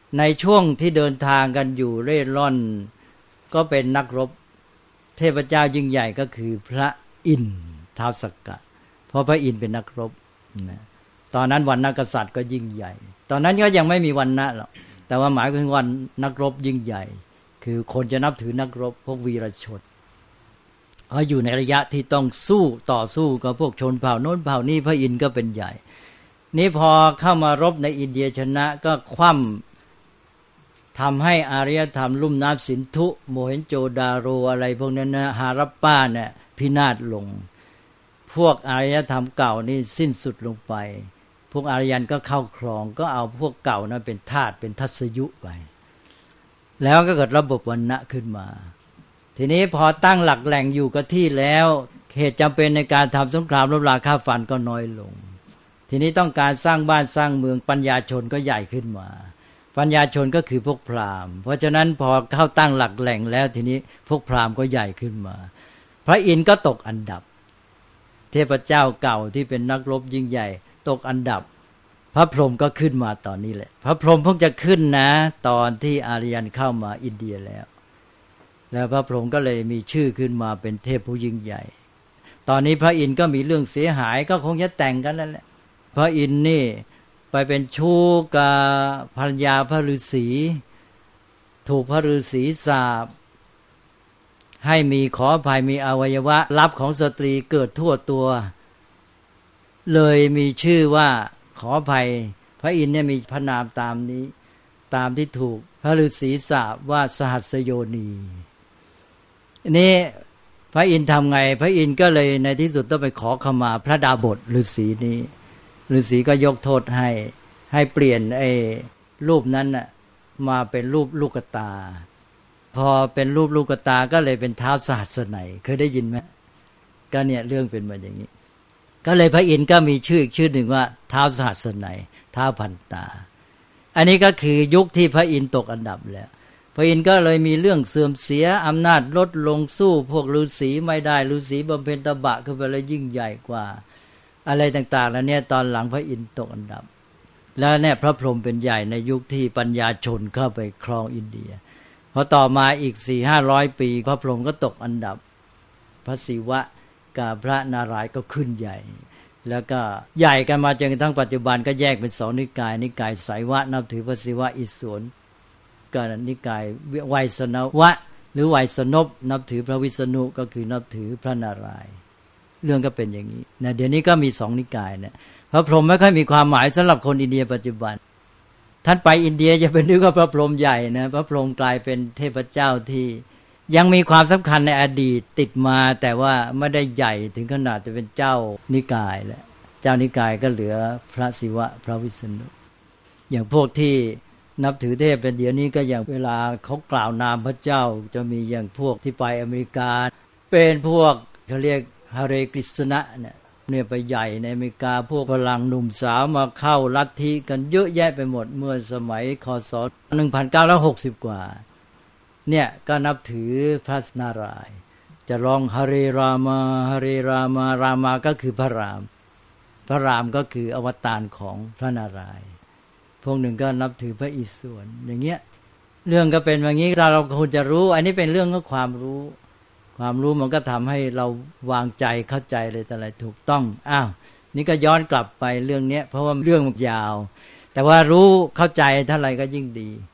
ในช่วงที่เดินทางกันอยู่เร่ร่อนก็เป็นนักรบเทพเจ้ายิ่งใหญ่ก็คือพระอินทร์ท้าวสักกะเพราะพระอินทร์เป็นนักรบนะตอนนั้นวรรณกษัตริย์ก็ยิ่งใหญ่ตอนนั้นก็ยังไม่มีวรรณะหรอกแต่ว่าหมายถึงวันนักรบยิ่งใหญ่คือคนจะนับถือนักรบพวกวีรชนเขาอยู่ในระยะที่ต้องสู้ต่อสู้กับพวกชนเผ่าโน้นเผ่านี้พระอินทร์ก็เป็นใหญ่นี่พอเข้ามารบในอินเดียชนะก็คว่ำทำให้อารยธรรมลุ่มน้ำสินธุโมเห็นโจดาโรอะไรพวกนั้นนะฮารัปป้าเนี่ยพินาศลงพวกอารยธรรมเก่านี่สิ้นสุดลงไปพวกอารยันก็เข้าครองก็เอาพวกเก่านั้นเป็นทาสเป็นทัศยุไปแล้วก็เกิดระบบวรรณะขึ้นมาทีนี้พอตั้งหลักแหล่งอยู่กับที่แล้วเหตุจำเป็นในการทำสงครามรบราฆ่าฟันก็น้อยลงทีนี้ต้องการสร้างบ้านสร้างเมืองปัญญาชนก็ใหญ่ขึ้นมาปัญญาชนก็คือพวกพราหมณ์เพราะฉะนั้นพอเข้าตั้งหลักแหล่งแล้วทีนี้พวกพราหมณ์ก็ใหญ่ขึ้นมาพระอินทร์ก็ตกอันดับเทพเจ้าเก่าที่เป็นนักรบยิ่งใหญ่ตกอันดับพระพรหมก็ขึ้นมาตอนนี้แหละพระพรหมเพิ่งจะขึ้นนะตอนที่อารยันเข้ามาอินเดียแล้วพระพรหมก็เลยมีชื่อขึ้นมาเป็นเทพผู้ยิ่งใหญ่ตอนนี้พระอินทร์ก็มีเรื่องเสียหายก็คงจะแต่งกันแล้วแหละพระอินทร์นี่ไปเป็นชู้กับภรรยาพระฤาษีถูกพระฤาษีสาปให้มีขออภัยมีอวัยวะลับของสตรีเกิดทั่วตัวเลยมีชื่อว่าขออภัยพระอินทร์เนี่ยมีพระนามตามนี้ตามที่ถูกพระฤาษีสาปว่าสหัสโยนีนี่พระอินทร์ทำไงพระอินทร์ก็เลยในที่สุดต้องไปขอขมาพระดาบทฤาษีนี้ฤาษีก็ยกโทษให้เปลี่ยนไอ้รูปนั้นน่ะมาเป็นรูปลูกตาพอเป็นรูปลูกตาก็เลยเป็นท้าวสหัสนัยเคยได้ยินไหมก็เนี่ยเรื่องเป็นมาอย่างนี้ก็เลยพระอินทร์ก็มีชื่ออีกชื่อหนึ่งว่าท้าวสหัสนัยท้าวพันตาอันนี้ก็คือยุคที่พระอินทร์ตกอันดับแล้วพระอินทร์ก็เลยมีเรื่องเสื่อมเสียอำนาจลดลงสู้พวกฤาษีไม่ได้ฤาษีบำเพ็ญตบะขึ้นไปแล้วยิ่งใหญ่กว่าอะไรต่างๆแล้วเนี่ยตอนหลังพระอินทร์ตกอันดับแล้วเนี่ยพระพรหมเป็นใหญ่ในยุคที่ปัญญาชนเข้าไปครองอินเดียพอต่อมาอีก 400-500 ปีพระพรหมก็ตกอันดับพระศิวะกับพระนารายณ์ก็ขึ้นใหญ่แล้วก็ใหญ่กันมาจนกระทั่งปัจจุบันก็แยกเป็น2นิกายนิกายไสยวะนับถือพระศิวะอิศวรกับนิกายไวยสนวะหรือไวยสนพนับถือพระวิษณุก็คือนับถือพระนารายณ์เรื่องก็เป็นอย่างนี้นะเดี๋ยวนี้ก็มี2นิกายนะพระพรหมไม่ค่อยมีความหมายสำหรับคนอินเดียปัจจุบันท่านไปอินเดียจะเป็นนึกว่าพระพรหมใหญ่นะพระพรหมกลายเป็นเทพเจ้าที่ยังมีความสำคัญในอดีตติดมาแต่ว่าไม่ได้ใหญ่ถึงขนาดจะเป็นเจ้านิกายแล้วเจ้านิกายก็เหลือพระศิวะพระวิษณุอย่างพวกที่นับถือเทพเป็นเดี๋ยวนี้ก็อย่างเวลาเขากล่าวนามพระเจ้าจะมีอย่างพวกที่ไปอเมริกาเป็นพวกเขาเรียกฮาเรกฤษณะเนี่ยไปใหญ่ในอเมริกาพวกฝรั่งหนุ่มสาวมาเข้าลัทธิกันเยอะแยะไปหมดเมื่อสมัยคศ1960กว่าเนี่ยก็นับถือพระนารายณ์จะร้องฮาเรรามาฮาเรรามารามาก็คือพระรามพระรามก็คืออวตารของพระนารายณ์พวกหนึ่งก็นับถือพระอิศวรอย่างเงี้ยเรื่องก็เป็นอย่างนี้เราควรจะรู้อันนี้เป็นเรื่องของความรู้มันก็ทำให้เราวางใจเข้าใจเลยแต่อะไรถูกต้องนี่ก็ย้อนกลับไปเรื่องนี้เพราะว่าเรื่องมันยาวแต่ว่ารู้เข้าใจเท่าไหร่ก็ยิ่งดี